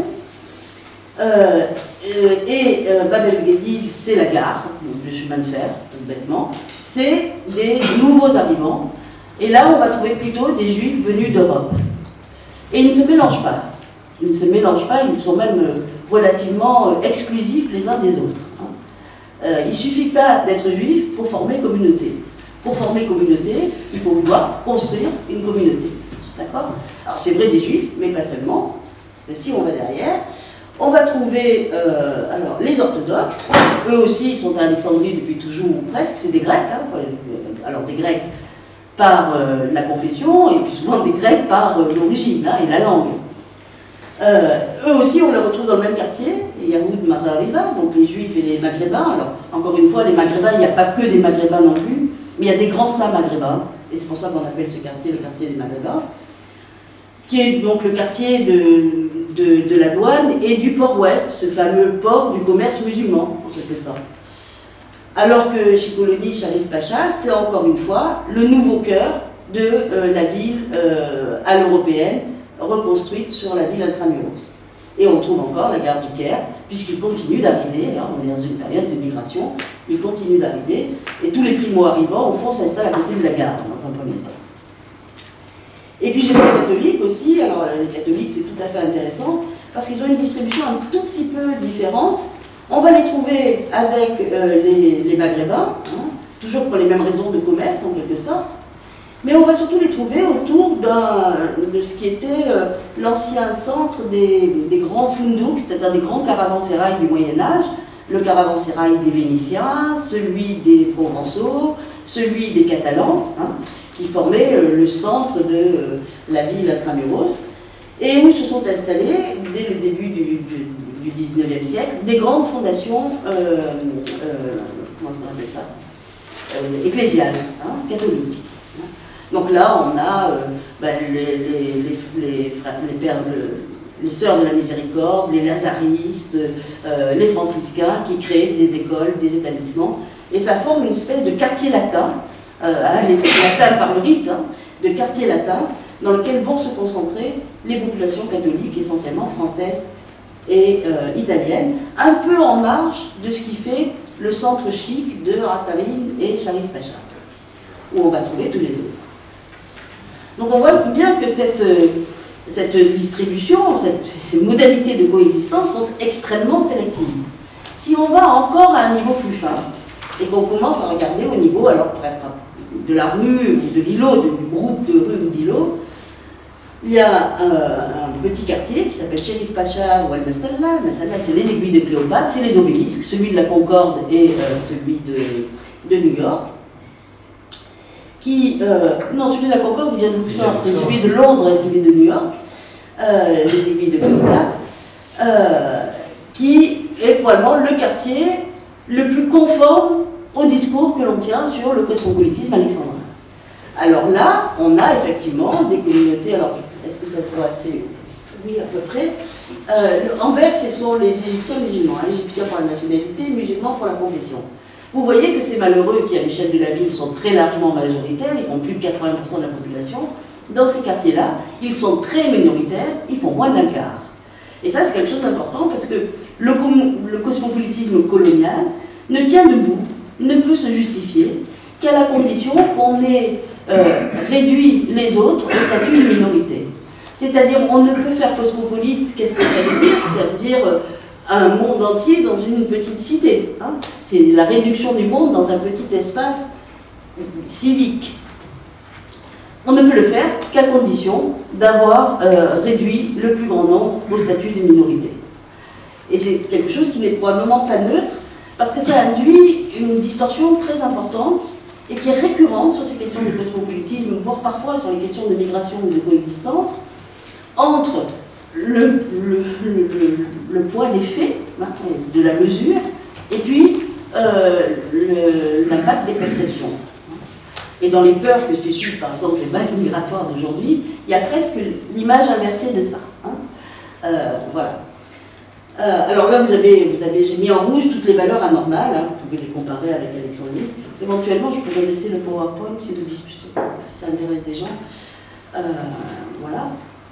A: Euh, et euh, Bab el-Gedid, c'est la gare, donc le chemin de fer, bêtement. C'est des nouveaux arrivants. Et là, on va trouver plutôt des juifs venus d'Europe. Et ils ne se mélangent pas. Ils ne se mélangent pas, ils sont même relativement exclusifs les uns des autres. Euh, il ne suffit pas d'être juif pour former communauté. Pour former communauté, il faut vouloir construire une communauté. D'accord ? Alors c'est vrai des juifs, mais pas seulement. Parce que si on va derrière, on va trouver euh, alors, les orthodoxes. Eux aussi, ils sont à Alexandrie depuis toujours, ou presque. C'est des Grecs. Hein, alors des Grecs par euh, la confession, et puis souvent des Grecs par euh, l'origine hein, et la langue. Euh, eux aussi, on les retrouve dans le même quartier, Yahoud Maghariba, donc les Juifs et les Maghrébins. Alors, encore une fois, les Maghrébins, il n'y a pas que des Maghrébins non plus, mais il y a des grands saints maghrébins, et c'est pour ça qu'on appelle ce quartier le quartier des Maghrébins, qui est donc le quartier de, de, de la douane et du port ouest, ce fameux port du commerce musulman, en quelque sorte. Alors que Chikolodi Sharif Pacha, c'est encore une fois le nouveau cœur de euh, la ville euh, à l'européenne, reconstruite sur la ville intramuros. Et on trouve encore la gare du Caire, puisqu'il continue d'arriver, hein, on est dans une période de migration, il continue d'arriver, et tous les primo-arrivants, au fond, s'installent à côté de la gare, dans un premier temps. Et puis j'ai vu les catholiques aussi, alors les catholiques c'est tout à fait intéressant, parce qu'ils ont une distribution un tout petit peu différente. On va les trouver avec euh, les, les Maghrébins, hein, toujours pour les mêmes raisons de commerce en quelque sorte, mais on va surtout les trouver autour de ce qui était euh, l'ancien centre des, des grands fundouks, c'est-à-dire des grands caravansérails du Moyen-Âge, le caravansérail des Vénitiens, celui des Provençaux, celui des Catalans, hein, qui formaient euh, le centre de euh, la ville intramuros, et où se sont installées, dès le début du, du, du dix-neuvième siècle, des grandes fondations, euh, euh, comment est-ce qu'on appelle ça, euh, ecclésiales, hein, catholiques. Donc là, on a euh, ben, les, les, les, les, frères, les, pères de, les sœurs de la miséricorde, les lazaristes, euh, les franciscains qui créent des écoles, des établissements, et ça forme une espèce de quartier latin, euh, latin par le rite, hein, de quartier latin, dans lequel vont se concentrer les populations catholiques, essentiellement françaises et euh, italiennes, un peu en marge de ce qui fait le centre chic de Attarim et Sharif Pacha, où on va trouver tous les autres. Donc on voit bien que cette, cette distribution, cette, ces modalités de coexistence sont extrêmement sélectives. Si on va encore à un niveau plus fin, et qu'on commence à regarder au niveau, alors pour être de la rue, de l'îlot, du groupe de rues d'îlot, il y a euh, un petit quartier qui s'appelle Sherif Pacha ou Al-Masalla. Al-Masalla, c'est les aiguilles de Cléopâtre, c'est les obélisques, celui de la Concorde et euh, celui de, de New York. Qui, euh, non, celui de la Concorde, il vient de Luxor, c'est celui de Londres et celui de New York, euh, les aiguilles de Cléopâtre, euh, qui est probablement le quartier le plus conforme au discours que l'on tient sur le cosmopolitisme alexandrin. Alors là, on a effectivement des communautés, alors est-ce que ça se voit assez? Oui, à peu près. Euh, Anvers, ce sont les Égyptiens musulmans, hein, Égyptiens pour la nationalité, musulmans pour la confession. Vous voyez que ces malheureux qui, à l'échelle de la ville, sont très largement majoritaires, ils font plus de quatre-vingts pour cent de la population. Dans ces quartiers-là, ils sont très minoritaires, ils font moins d'un quart. Et ça, c'est quelque chose d'important parce que le, le cosmopolitisme colonial ne tient debout, ne peut se justifier qu'à la condition qu'on ait euh, réduit les autres au statut de minorité. C'est-à-dire, on ne peut faire cosmopolite, qu'est-ce que ça veut dire? Ça veut dire euh, un monde entier dans une petite cité. Hein. C'est la réduction du monde dans un petit espace civique. On ne peut le faire qu'à condition d'avoir euh, réduit le plus grand nombre au statut de minorité. Et c'est quelque chose qui n'est probablement pas neutre, parce que ça induit une distorsion très importante et qui est récurrente sur ces questions de cosmopolitisme, voire parfois sur les questions de migration ou de coexistence, entre le, le, le, le, le poids des faits, hein, de la mesure, et puis euh, l'impact des perceptions. Et dans les peurs que suscitent par exemple les vagues migratoires d'aujourd'hui, il y a presque l'image inversée de ça. Hein. Euh, voilà. Euh, alors là, vous avez, vous avez, j'ai mis en rouge toutes les valeurs anormales, hein, vous pouvez les comparer avec Alexandrie. Éventuellement, je pourrais laisser le PowerPoint si vous disputez, si ça intéresse des gens. Euh, voilà.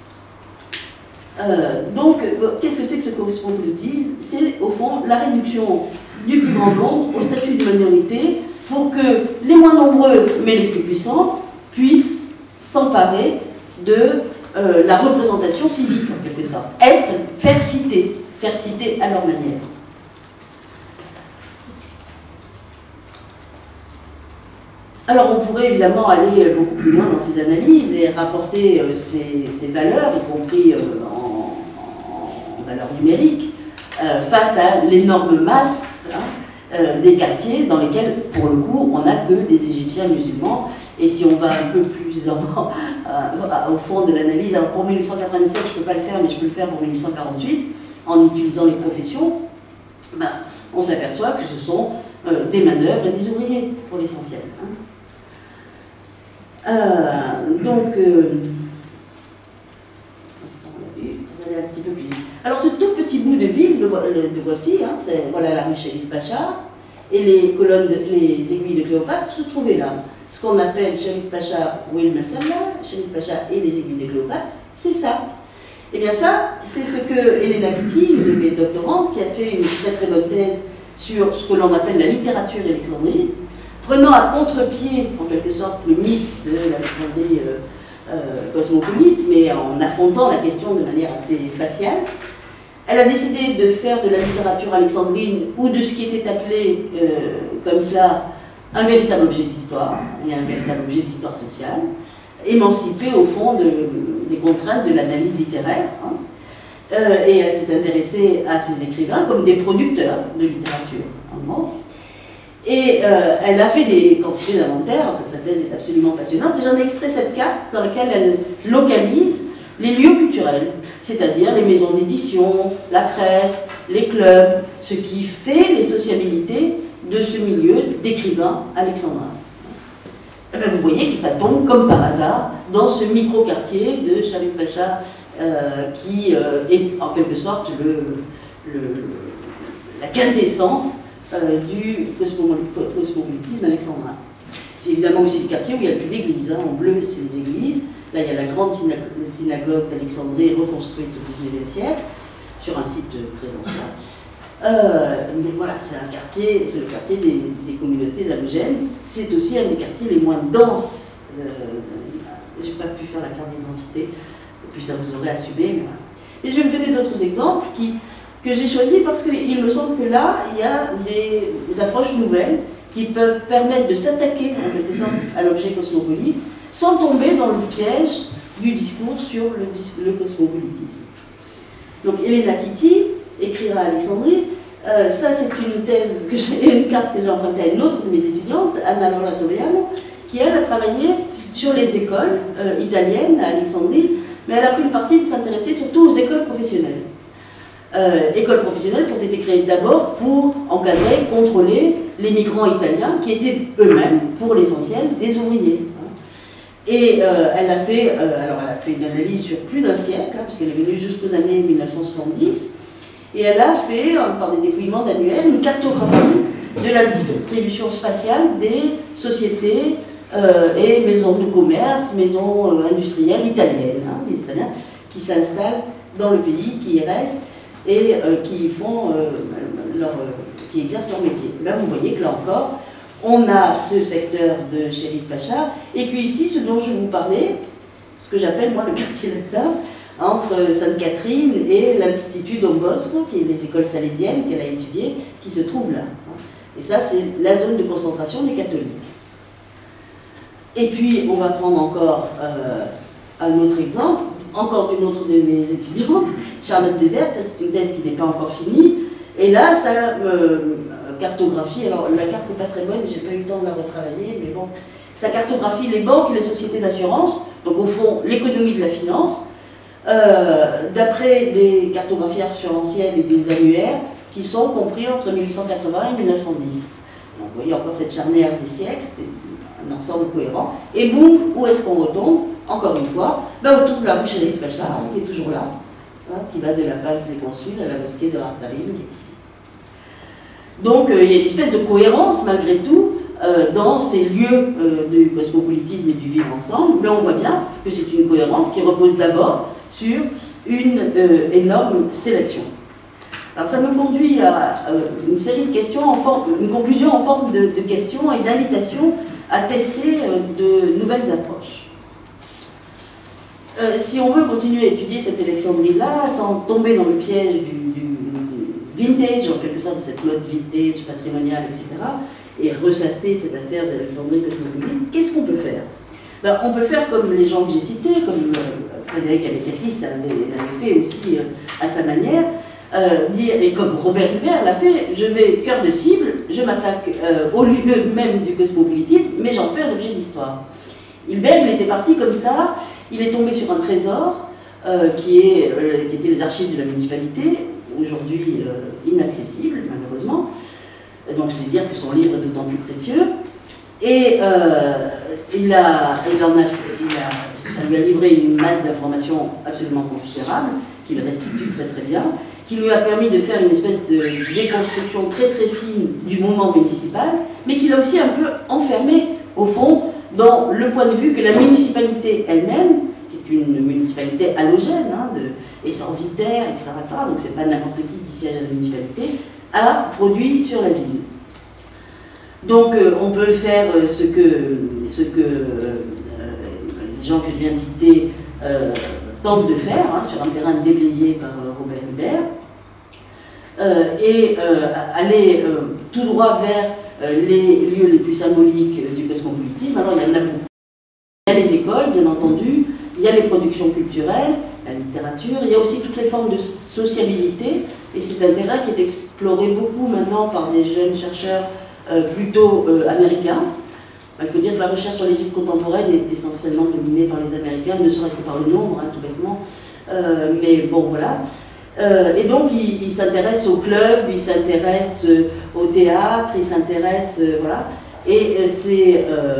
A: Euh, donc, qu'est-ce que c'est que ce cosmopolitisme? C'est au fond la réduction du plus grand nombre au statut de minorité pour que les moins nombreux, mais les plus puissants, puissent s'emparer de euh, la représentation civique, en quelque sorte. Être, faire citer, faire citer à leur manière. Alors on pourrait évidemment aller beaucoup plus loin dans ces analyses et rapporter euh, ces, ces valeurs, y compris euh, en, en, en valeurs numériques, euh, face à l'énorme masse hein, euh, des quartiers dans lesquels, pour le coup, on n'a que des Égyptiens musulmans. Et si on va un peu plus en, euh, au fond de l'analyse, alors pour mille huit cent quatre-vingt-dix-sept, je ne peux pas le faire, mais je peux le faire pour mille huit cent quarante-huit, en utilisant les professions, ben, on s'aperçoit que ce sont euh, des manœuvres et des ouvriers, pour l'essentiel. Hein. Euh, donc, euh, ça on l'a vu, on va aller un petit peu plus vite. Alors, ce tout petit bout de ville, de, de voici, hein, c'est voilà la rue Sherif Pacha, et les colonnes, de, les aiguilles de Cléopâtre se trouvaient là. Ce qu'on appelle Sherif Pacha ou El Masalla, Sherif Pacha et les aiguilles de Cléopâtre, c'est ça. Et bien ça, c'est ce que Elena Pitti, une doctorante, qui a fait une très très bonne thèse sur ce que l'on appelle la littérature alexandrine, prenant à contre-pied, en quelque sorte, le mythe de l'Alexandrie euh, euh, cosmopolite, mais en affrontant la question de manière assez faciale. Elle a décidé de faire de la littérature alexandrine, ou de ce qui était appelé euh, comme cela, un véritable objet d'histoire, et un véritable objet d'histoire sociale, émancipé au fond de, des contraintes de l'analyse littéraire. Hein. Euh, et elle s'est intéressée à ces écrivains comme des producteurs de littérature, en gros. Et euh, elle a fait des quantités d'inventaires, enfin sa thèse est absolument passionnante, et j'en ai extrait cette carte dans laquelle elle localise les lieux culturels, c'est-à-dire les maisons d'édition, la presse, les clubs, ce qui fait les sociabilités de ce milieu d'écrivains alexandrins. Et bien vous voyez que ça tombe comme par hasard dans ce micro-quartier de Sherif Pacha, euh, qui euh, est en quelque sorte le, le, la quintessence Euh, du cosmopolitisme alexandrin. C'est évidemment aussi le quartier où il y a plus d'églises. Hein. En bleu, c'est les églises. Là, il y a la grande synagogue d'Alexandrie reconstruite au dix-neuvième siècle, sur un site présentiel. Euh, mais voilà, c'est un quartier, c'est le quartier des, des communautés allogènes. C'est aussi un des quartiers les moins denses. Euh, je n'ai pas pu faire la carte d'identité, et puis ça vous aurait assumé. Mais voilà. Et je vais vous donner d'autres exemples qui... que j'ai choisi parce qu'il me semble que là, il y a des, des approches nouvelles qui peuvent permettre de s'attaquer en quelque sorte à l'objet cosmopolite sans tomber dans le piège du discours sur le, le cosmopolitisme. Donc Elena Kitty écrira à Alexandrie. Euh, ça, c'est une thèse, que j'ai, une carte que j'ai empruntée à une autre de mes étudiantes, Anna Laura Toriano, qui, elle, a travaillé sur les écoles euh, italiennes à Alexandrie, mais elle a pris une partie de s'intéresser surtout aux écoles professionnelles. Euh, écoles professionnelles qui ont été créées d'abord pour encadrer, contrôler les migrants italiens, qui étaient eux-mêmes, pour l'essentiel, des ouvriers. Et euh, elle, a fait, euh, alors elle a fait une analyse sur plus d'un siècle, hein, puisqu'elle est venue jusqu'aux années mille neuf cent soixante-dix, et elle a fait, par des dépouillements annuels, une cartographie de la distribution spatiale des sociétés euh, et maisons de commerce, maisons euh, industrielles italiennes, hein, les Italiens qui s'installent dans le pays, qui y restent et euh, qui font euh, leur, euh, qui exercent leur métier. Là, vous voyez que là encore, on a ce secteur de Chérif Pacha, et puis ici, ce dont je vous parlais, ce que j'appelle moi le quartier latin, entre Sainte-Catherine et l'Institut Don Bosco, qui est les écoles salésiennes qu'elle a étudiées, qui se trouvent là. Et ça, c'est la zone de concentration des catholiques. Et puis, on va prendre encore euh, un autre exemple, encore d'une autre de mes étudiantes, Charlotte Devert. Ça, c'est une thèse qui n'est pas encore finie. Et là, ça euh, cartographie, alors la carte n'est pas très bonne, j'ai pas eu le temps de la retravailler, mais bon, ça cartographie les banques et les sociétés d'assurance, donc au fond, l'économie de la finance, Euh, d'après des cartographies assurantielles et des annuaires qui sont compris entre mille huit cent quatre-vingts et mille neuf cent dix. Donc vous voyez encore cette charnière des siècles, c'est un ensemble cohérent. Et boum, où est-ce qu'on retombe? Encore une fois, ben, autour de la rue Chérif Pacha, hein, qui est toujours là, hein, qui va de la place des consuls à la mosquée de Raftalim, qui est ici. Donc euh, il y a une espèce de cohérence malgré tout euh, dans ces lieux euh, du cosmopolitisme et du vivre ensemble, mais on voit bien que c'est une cohérence qui repose d'abord sur une euh, énorme sélection. Alors ça me conduit à euh, une série de questions, en forme, une conclusion en forme de, de questions et d'invitations à tester euh, de nouvelles approches. Euh, si on veut continuer à étudier cette Alexandrie-là, sans tomber dans le piège du, du, du vintage, en quelque sorte de cette mode vintage, patrimoniale, et cetera, et ressasser cette affaire d'Alexandrie cosmopolite, qu'est-ce qu'on peut faire? Ben, on peut faire comme les gens que j'ai cités, comme euh, Frédéric Abécassis l'avait fait aussi euh, à sa manière, euh, dire, et comme Robert Hubert l'a fait, je vais cœur de cible, je m'attaque euh, au lieu même du cosmopolitisme, mais j'en fais un objet d'histoire. Hilbert, il était parti comme ça, il est tombé sur un trésor euh, qui, est, euh, qui était les archives de la municipalité, aujourd'hui euh, inaccessibles malheureusement, donc c'est dire que son livre est d'autant plus précieux. Et euh, il, a, il, en a, il a, ça lui a livré une masse d'informations absolument considérable, qu'il restitue très très bien, qui lui a permis de faire une espèce de déconstruction très très fine du moment municipal, mais qui l'a aussi un peu enfermé, au fond, dans le point de vue que la municipalité elle-même, qui est une municipalité halogène, hein, de, et censitaire, et cetera, et cetera, donc c'est pas n'importe qui qui siège à la municipalité, a produit sur la ville. Donc euh, on peut faire euh, ce que, ce que euh, les gens que je viens de citer euh, tentent de faire, hein, sur un terrain déblayé par euh, Robert Hubert, euh, et euh, aller euh, tout droit vers euh, les lieux les plus symboliques euh, du cosmopolitisme. Alors il y en a beaucoup. Il y a les écoles, bien entendu, il y a les productions culturelles, la littérature, il y a aussi toutes les formes de sociabilité, et c'est un terrain qui est exploré beaucoup maintenant par des jeunes chercheurs Euh, plutôt euh, américain. Il faut dire que la recherche sur l'Égypte contemporaine est essentiellement dominée par les Américains, ne serait-ce que par le nombre, hein, tout bêtement. Euh, mais bon, voilà. Euh, et donc, il, il s'intéresse au club, il s'intéresse euh, au théâtre, il s'intéresse, euh, voilà. Et euh, c'est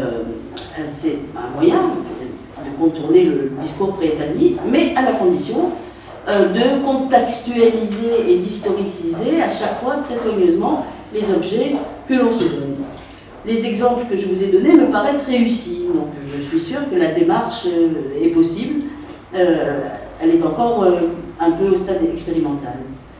A: euh, un moyen de contourner le discours préétabli, mais à la condition euh, de contextualiser et d'historiciser à chaque fois très soigneusement les objets que l'on se donne. Les exemples que je vous ai donnés me paraissent réussis, donc je suis sûre que la démarche est possible. Euh, elle est encore euh, un peu au stade expérimental.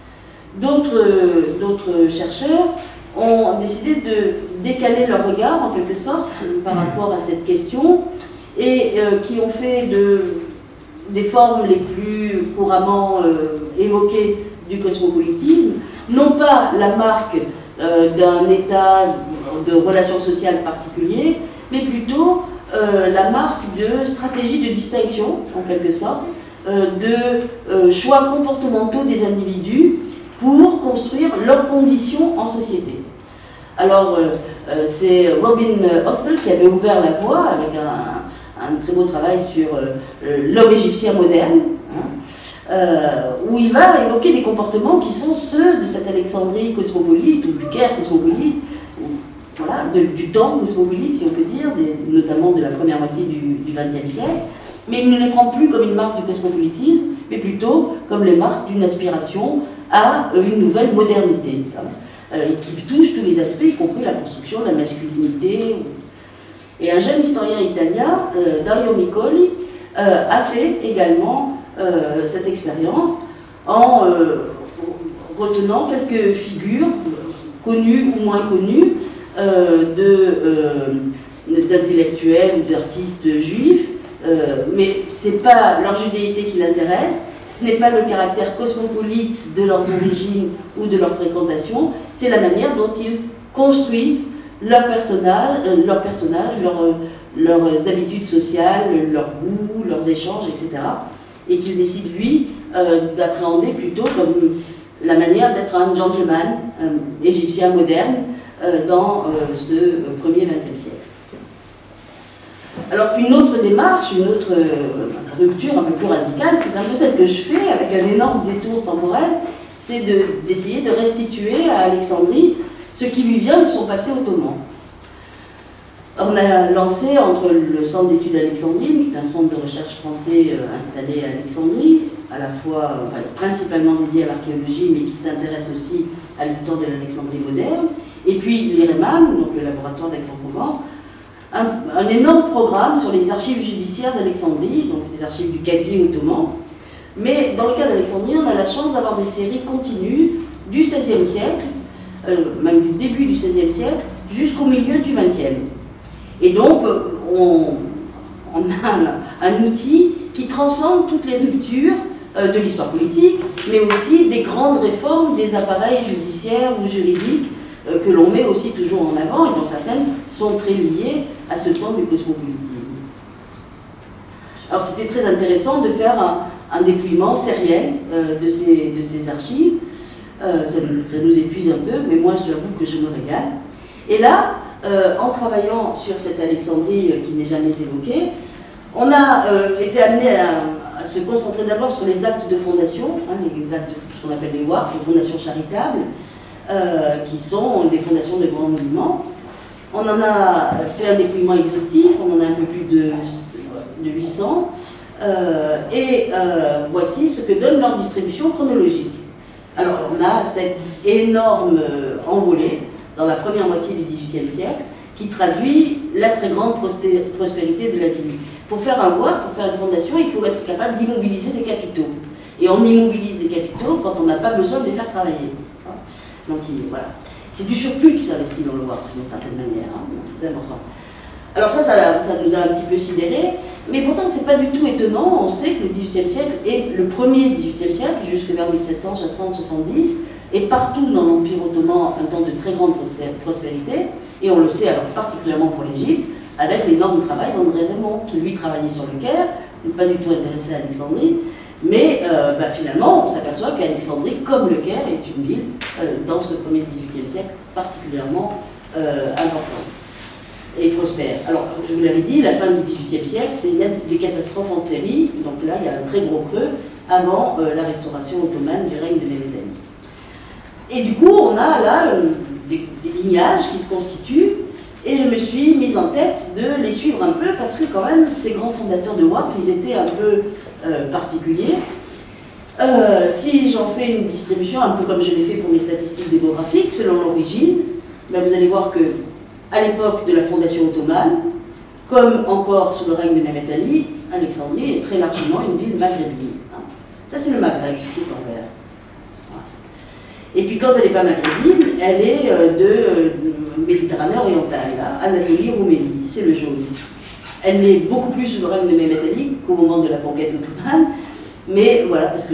A: D'autres chercheurs ont décidé de décaler leur regard, en quelque sorte, par rapport à cette question, et euh, qui ont fait de, des formes les plus couramment euh, évoquées du cosmopolitisme, non pas la marque Euh, d'un État de relations sociales particuliers, mais plutôt euh, la marque de stratégie de distinction, en quelque sorte, euh, de euh, choix comportementaux des individus pour construire leurs conditions en société. Alors, euh, euh, c'est Robin Hostel qui avait ouvert la voie avec un, un très beau travail sur euh, l'homme égyptien moderne, hein, euh, où il va évoquer des comportements qui sont ceux de cette Alexandrie cosmopolite, ou du Caire cosmopolite, ou, voilà, de, du temps cosmopolite, si on peut dire, des, notamment de la première moitié du vingtième siècle, mais il ne les prend plus comme une marque du cosmopolitisme, mais plutôt comme les marques d'une aspiration à une nouvelle modernité, hein, euh, qui touche tous les aspects, y compris la construction de la masculinité. Et un jeune historien italien, euh, Dario Miccoli, euh, a fait également euh, cette expérience en euh, retenant quelques figures connues ou moins connues euh, d'intellectuels ou d'artistes juifs, euh, mais ce n'est pas leur judéité qui l'intéresse, ce n'est pas le caractère cosmopolite de leurs origines ou de leur fréquentation, c'est la manière dont ils construisent leur personnage, euh, leur personnage leur, euh, leurs habitudes sociales, leurs goûts, leurs échanges, et cetera. Et qu'il décide, lui, euh, d'appréhender plutôt comme la manière d'être un gentleman euh, égyptien moderne euh, dans euh, ce premier vingtième siècle. Alors, une autre démarche, une autre euh, rupture un peu plus radicale, c'est un peu celle que je fais avec un énorme détour temporel, c'est d'essayer de, de restituer à Alexandrie ce qui lui vient de son passé ottoman. On a lancé entre le Centre d'études Alexandrine, qui est un centre de recherche français euh, installé à Alexandrie, à la fois, enfin, principalement dédié à l'archéologie, mais qui s'intéresse aussi à l'histoire de l'Alexandrie moderne, et puis l'I R E M A M, donc le laboratoire d'Aix-en-Provence, un, un énorme programme sur les archives judiciaires d'Alexandrie, donc les archives du Cadi ottoman. Mais dans le cas d'Alexandrie, on a la chance d'avoir des séries continues du seizième siècle, euh, même du début du seizième siècle, jusqu'au milieu du vingtième. Et donc, on, on a un, un outil qui transcende toutes les ruptures euh, de l'histoire politique, mais aussi des grandes réformes des appareils judiciaires ou juridiques euh, que l'on met aussi toujours en avant, et dont certaines sont très liées à ce temps du cosmopolitisme. Alors, c'était très intéressant de faire un, un dépouillement sériel euh, de, ces, de ces archives. Euh, ça, ça nous épuise un peu, mais moi, j'avoue que je me régale. Et là, Euh, en travaillant sur cette Alexandrie euh, qui n'est jamais évoquée, on a euh, été amené à, à se concentrer d'abord sur les actes de fondation, hein, les actes de ce qu'on appelle les W A F, les fondations charitables, euh, qui sont des fondations de grands monuments. On en a fait un dépouillement exhaustif, on en a un peu plus de, de huit cents, euh, et euh, voici ce que donne leur distribution chronologique. Alors on a cette énorme euh, envolée dans la première moitié du dix-huitième siècle, qui traduit la très grande prospérité de la ville. Pour faire un W A F, pour faire une fondation, il faut être capable d'immobiliser des capitaux. Et on immobilise des capitaux quand on n'a pas besoin de les faire travailler. Donc voilà. C'est du surplus qui s'investit dans le W A F, d'une certaine manière. Hein. C'est important. Alors ça, ça, ça nous a un petit peu sidérés, mais pourtant c'est pas du tout étonnant. On sait que le dix-huitième siècle est le premier dix-huitième siècle, jusque vers mille sept cent soixante soixante-dix, et partout dans l'Empire ottoman un temps de très grande prospérité, et on le sait alors particulièrement pour l'Égypte, avec l'énorme travail d'André Raymond, qui lui travaillait sur le Caire, pas du tout intéressé à Alexandrie, mais euh, bah, finalement on s'aperçoit qu'Alexandrie, comme le Caire, est une ville euh, dans ce premier dix-huitième siècle particulièrement euh, importante et prospère. Alors, je vous l'avais dit, la fin du dix-huitième siècle, c'est il y a des catastrophes en série, donc là il y a un très gros creux avant euh, la restauration ottomane du règne de Mehmed Ali. Et du coup, on a là euh, des, des lignages qui se constituent, et je me suis mise en tête de les suivre un peu, parce que quand même, ces grands fondateurs de W A F, ils étaient un peu euh, particuliers. Euh, si j'en fais une distribution, un peu comme je l'ai fait pour mes statistiques démographiques, selon l'origine, ben vous allez voir que à l'époque de la fondation ottomane, comme encore sous le règne de Mehmed Ali, Alexandrie est très largement une ville maghrébine. Hein. Ça, c'est le Maghreb, tout en vert. Et puis quand elle n'est pas maghrébine, elle est de Méditerranée orientale, Anatolie, Roumélie, c'est le jaune. Elle n'est beaucoup plus sous le règne de Mehmed Ali qu'au moment de la conquête ottomane, mais voilà, parce que je,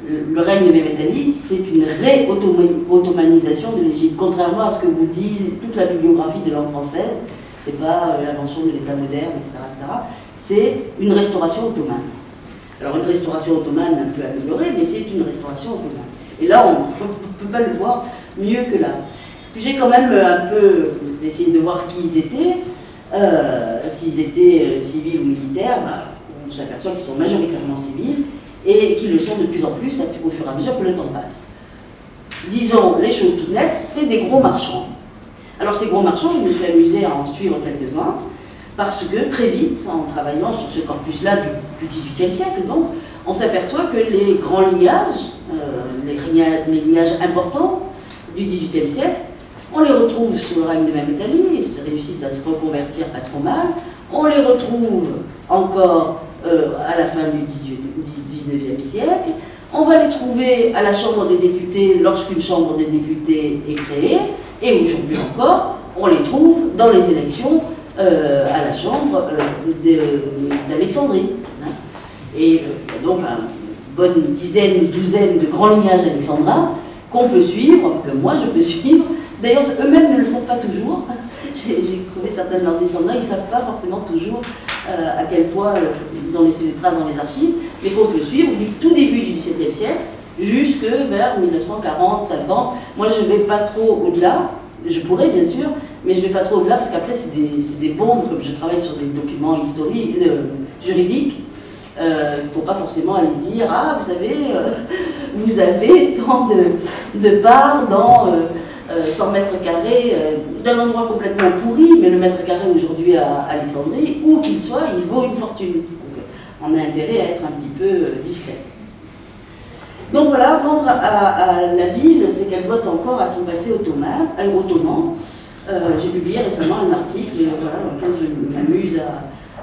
A: le, le règne de Mehmet Ali, c'est une ré-ottomanisation de l'Égypte. Contrairement à ce que vous dit toute la bibliographie de langue française, c'est pas euh, l'invention de l'État moderne, et cetera, et cetera. C'est une restauration ottomane. Alors une restauration ottomane un peu améliorée, mais c'est une restauration ottomane. Et là, on ne peut pas le voir mieux que là. Puis j'ai quand même un peu essayé de voir qui ils étaient. Euh, S'ils étaient euh, civils ou militaires, bah, on s'aperçoit qu'ils sont majoritairement civils et qu'ils le sont de plus en plus au fur et à mesure que le temps passe. Disons les choses toutes nettes, c'est des gros marchands. Alors ces gros marchands, je me suis amusée à en suivre quelques-uns, parce que très vite, en travaillant sur ce corpus-là du dix-huitième siècle, donc, on s'aperçoit que les grands lignages, euh, les, lignages, les lignages importants du dix-huitième siècle, on les retrouve sous le règne de Mehmet Ali, ils réussissent à se reconvertir pas trop mal, on les retrouve encore euh, à la fin du dix-neuvième siècle, on va les trouver à la Chambre des députés lorsqu'une Chambre des députés est créée, et aujourd'hui encore, on les trouve dans les élections euh, à la Chambre euh, d'Alexandrie. Hein. Et euh, donc une bonne dizaine, une douzaine de grands lignages alexandrins qu'on peut suivre, que moi je peux suivre. D'ailleurs, eux-mêmes ne le savent pas toujours. J'ai trouvé certains de leurs descendants, ils ne savent pas forcément toujours euh, à quel point euh, ils ont laissé des traces dans les archives, mais qu'on peut suivre du tout début du dix-septième siècle jusque vers mille neuf cent quarante, cinquante. Moi, je ne vais pas trop au-delà, je pourrais bien sûr, mais je ne vais pas trop au-delà parce qu'après, c'est des, des bombes, comme je travaille sur des documents historiques, euh, juridiques. Il euh, ne faut pas forcément aller dire « Ah, vous savez, euh, vous avez tant de, de parts dans... Euh, Euh, cent mètres carrés euh, d'un endroit complètement pourri, mais le mètre carré aujourd'hui à Alexandrie, où qu'il soit, il vaut une fortune. Donc, on a intérêt à être un petit peu euh, discret. Donc voilà, rendre à, à la ville ce qu'elle doit encore à son passé ottoman. Euh, ottoman. Euh, J'ai publié récemment un article euh, voilà, dans lequel je m'amuse à,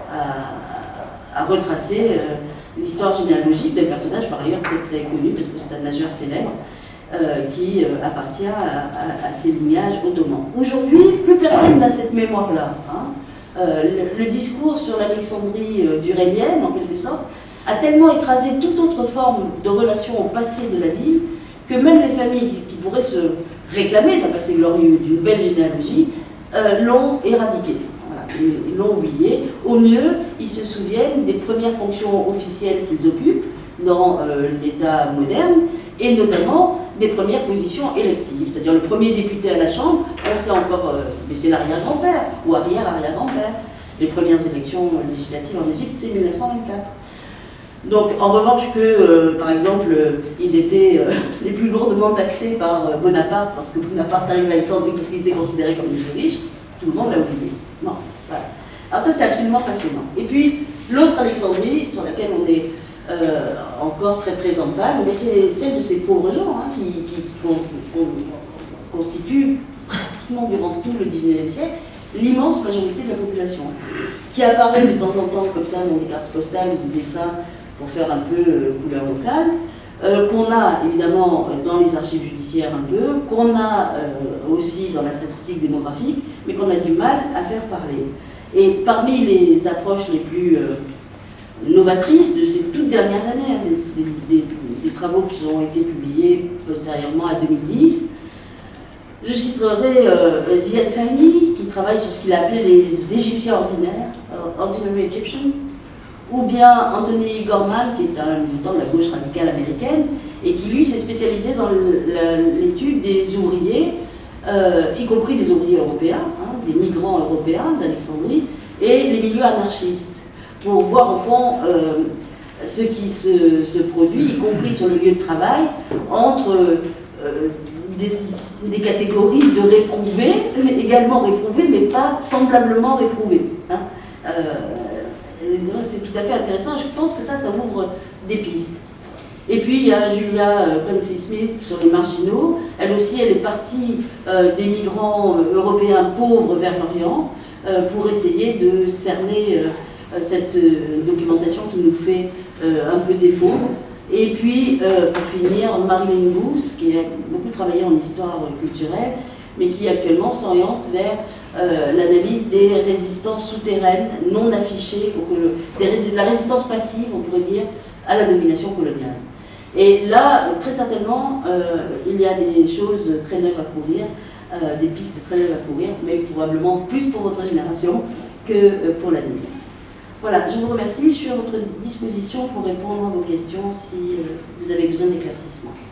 A: à, à retracer euh, l'histoire généalogique d'un personnage par ailleurs très très connu, parce que c'est un nageur célèbre. Euh, qui euh, appartient à, à, à ces lignages ottomans. Aujourd'hui, plus personne n'a cette mémoire-là. Hein. Euh, le, le discours sur l'Alexandrie euh, durélienne, en quelque sorte, a tellement écrasé toute autre forme de relation au passé de la ville que même les familles qui, qui pourraient se réclamer d'un passé glorieux, d'une belle généalogie, euh, l'ont éradiqué. Voilà. Ils l'ont oublié. Au mieux, ils se souviennent des premières fonctions officielles qu'ils occupent dans euh, l'État moderne, et notamment des premières positions électives. C'est-à-dire le premier député à la Chambre, on sait encore, euh, mais c'est l'arrière-grand-père, ou arrière-arrière-grand-père. Les premières élections législatives en Égypte, c'est mille neuf cent vingt-quatre. Donc, en revanche que, euh, par exemple, euh, ils étaient euh, les plus lourdement taxés par euh, Bonaparte, parce que Bonaparte arrive à Alexandrie parce qu'ils étaient considérés comme les plus riches, tout le monde l'a oublié. Non, voilà. Alors ça, c'est absolument passionnant. Et puis, l'autre Alexandrie, sur laquelle on est Euh, encore très très en panne, mais c'est celle de ces pauvres gens hein, qui, qui con, con, constituent pratiquement durant tout le dix-neuvième siècle l'immense majorité de la population, qui apparaît de temps en temps comme ça dans des cartes postales ou des dessins pour faire un peu euh, couleur locale, euh, qu'on a évidemment dans les archives judiciaires un peu, qu'on a euh, aussi dans la statistique démographique, mais qu'on a du mal à faire parler. Et parmi les approches les plus euh, novatrices de ces toutes dernières années, hein, des, des, des travaux qui ont été publiés postérieurement à deux mille dix. Je citerai euh, Ziad Fahmy, qui travaille sur ce qu'il a appelé les Égyptiens ordinaires, uh, Ordinary Egyptians, ou bien Anthony Gorman, qui est un militant de la gauche radicale américaine, et qui lui s'est spécialisé dans l'étude des ouvriers, euh, y compris des ouvriers européens, hein, des migrants européens d'Alexandrie, et les milieux anarchistes, pour voir au fond euh, ce qui se, se produit, y compris sur le lieu de travail, entre euh, des, des catégories de réprouvés, mais également réprouvés, mais pas semblablement réprouvés. Hein. Euh, c'est tout à fait intéressant, je pense que ça, ça ouvre des pistes. Et puis il y a Julia Quincy-Smith sur les marginaux, elle aussi, elle est partie euh, des migrants européens pauvres vers l'Orient euh, pour essayer de cerner euh, cette euh, documentation qui nous fait euh, un peu défaut. Et puis, euh, pour finir, Marilyn Booth, qui a beaucoup travaillé en histoire culturelle, mais qui actuellement s'oriente vers euh, l'analyse des résistances souterraines non affichées, ou que, des, la résistance passive, on pourrait dire, à la domination coloniale. Et là, très certainement, euh, il y a des choses très neuves à courir, euh, des pistes très neuves à courir, mais probablement plus pour votre génération que euh, pour l'avenir. Voilà, je vous remercie, je suis à votre disposition pour répondre à vos questions si euh, vous avez besoin d'éclaircissement.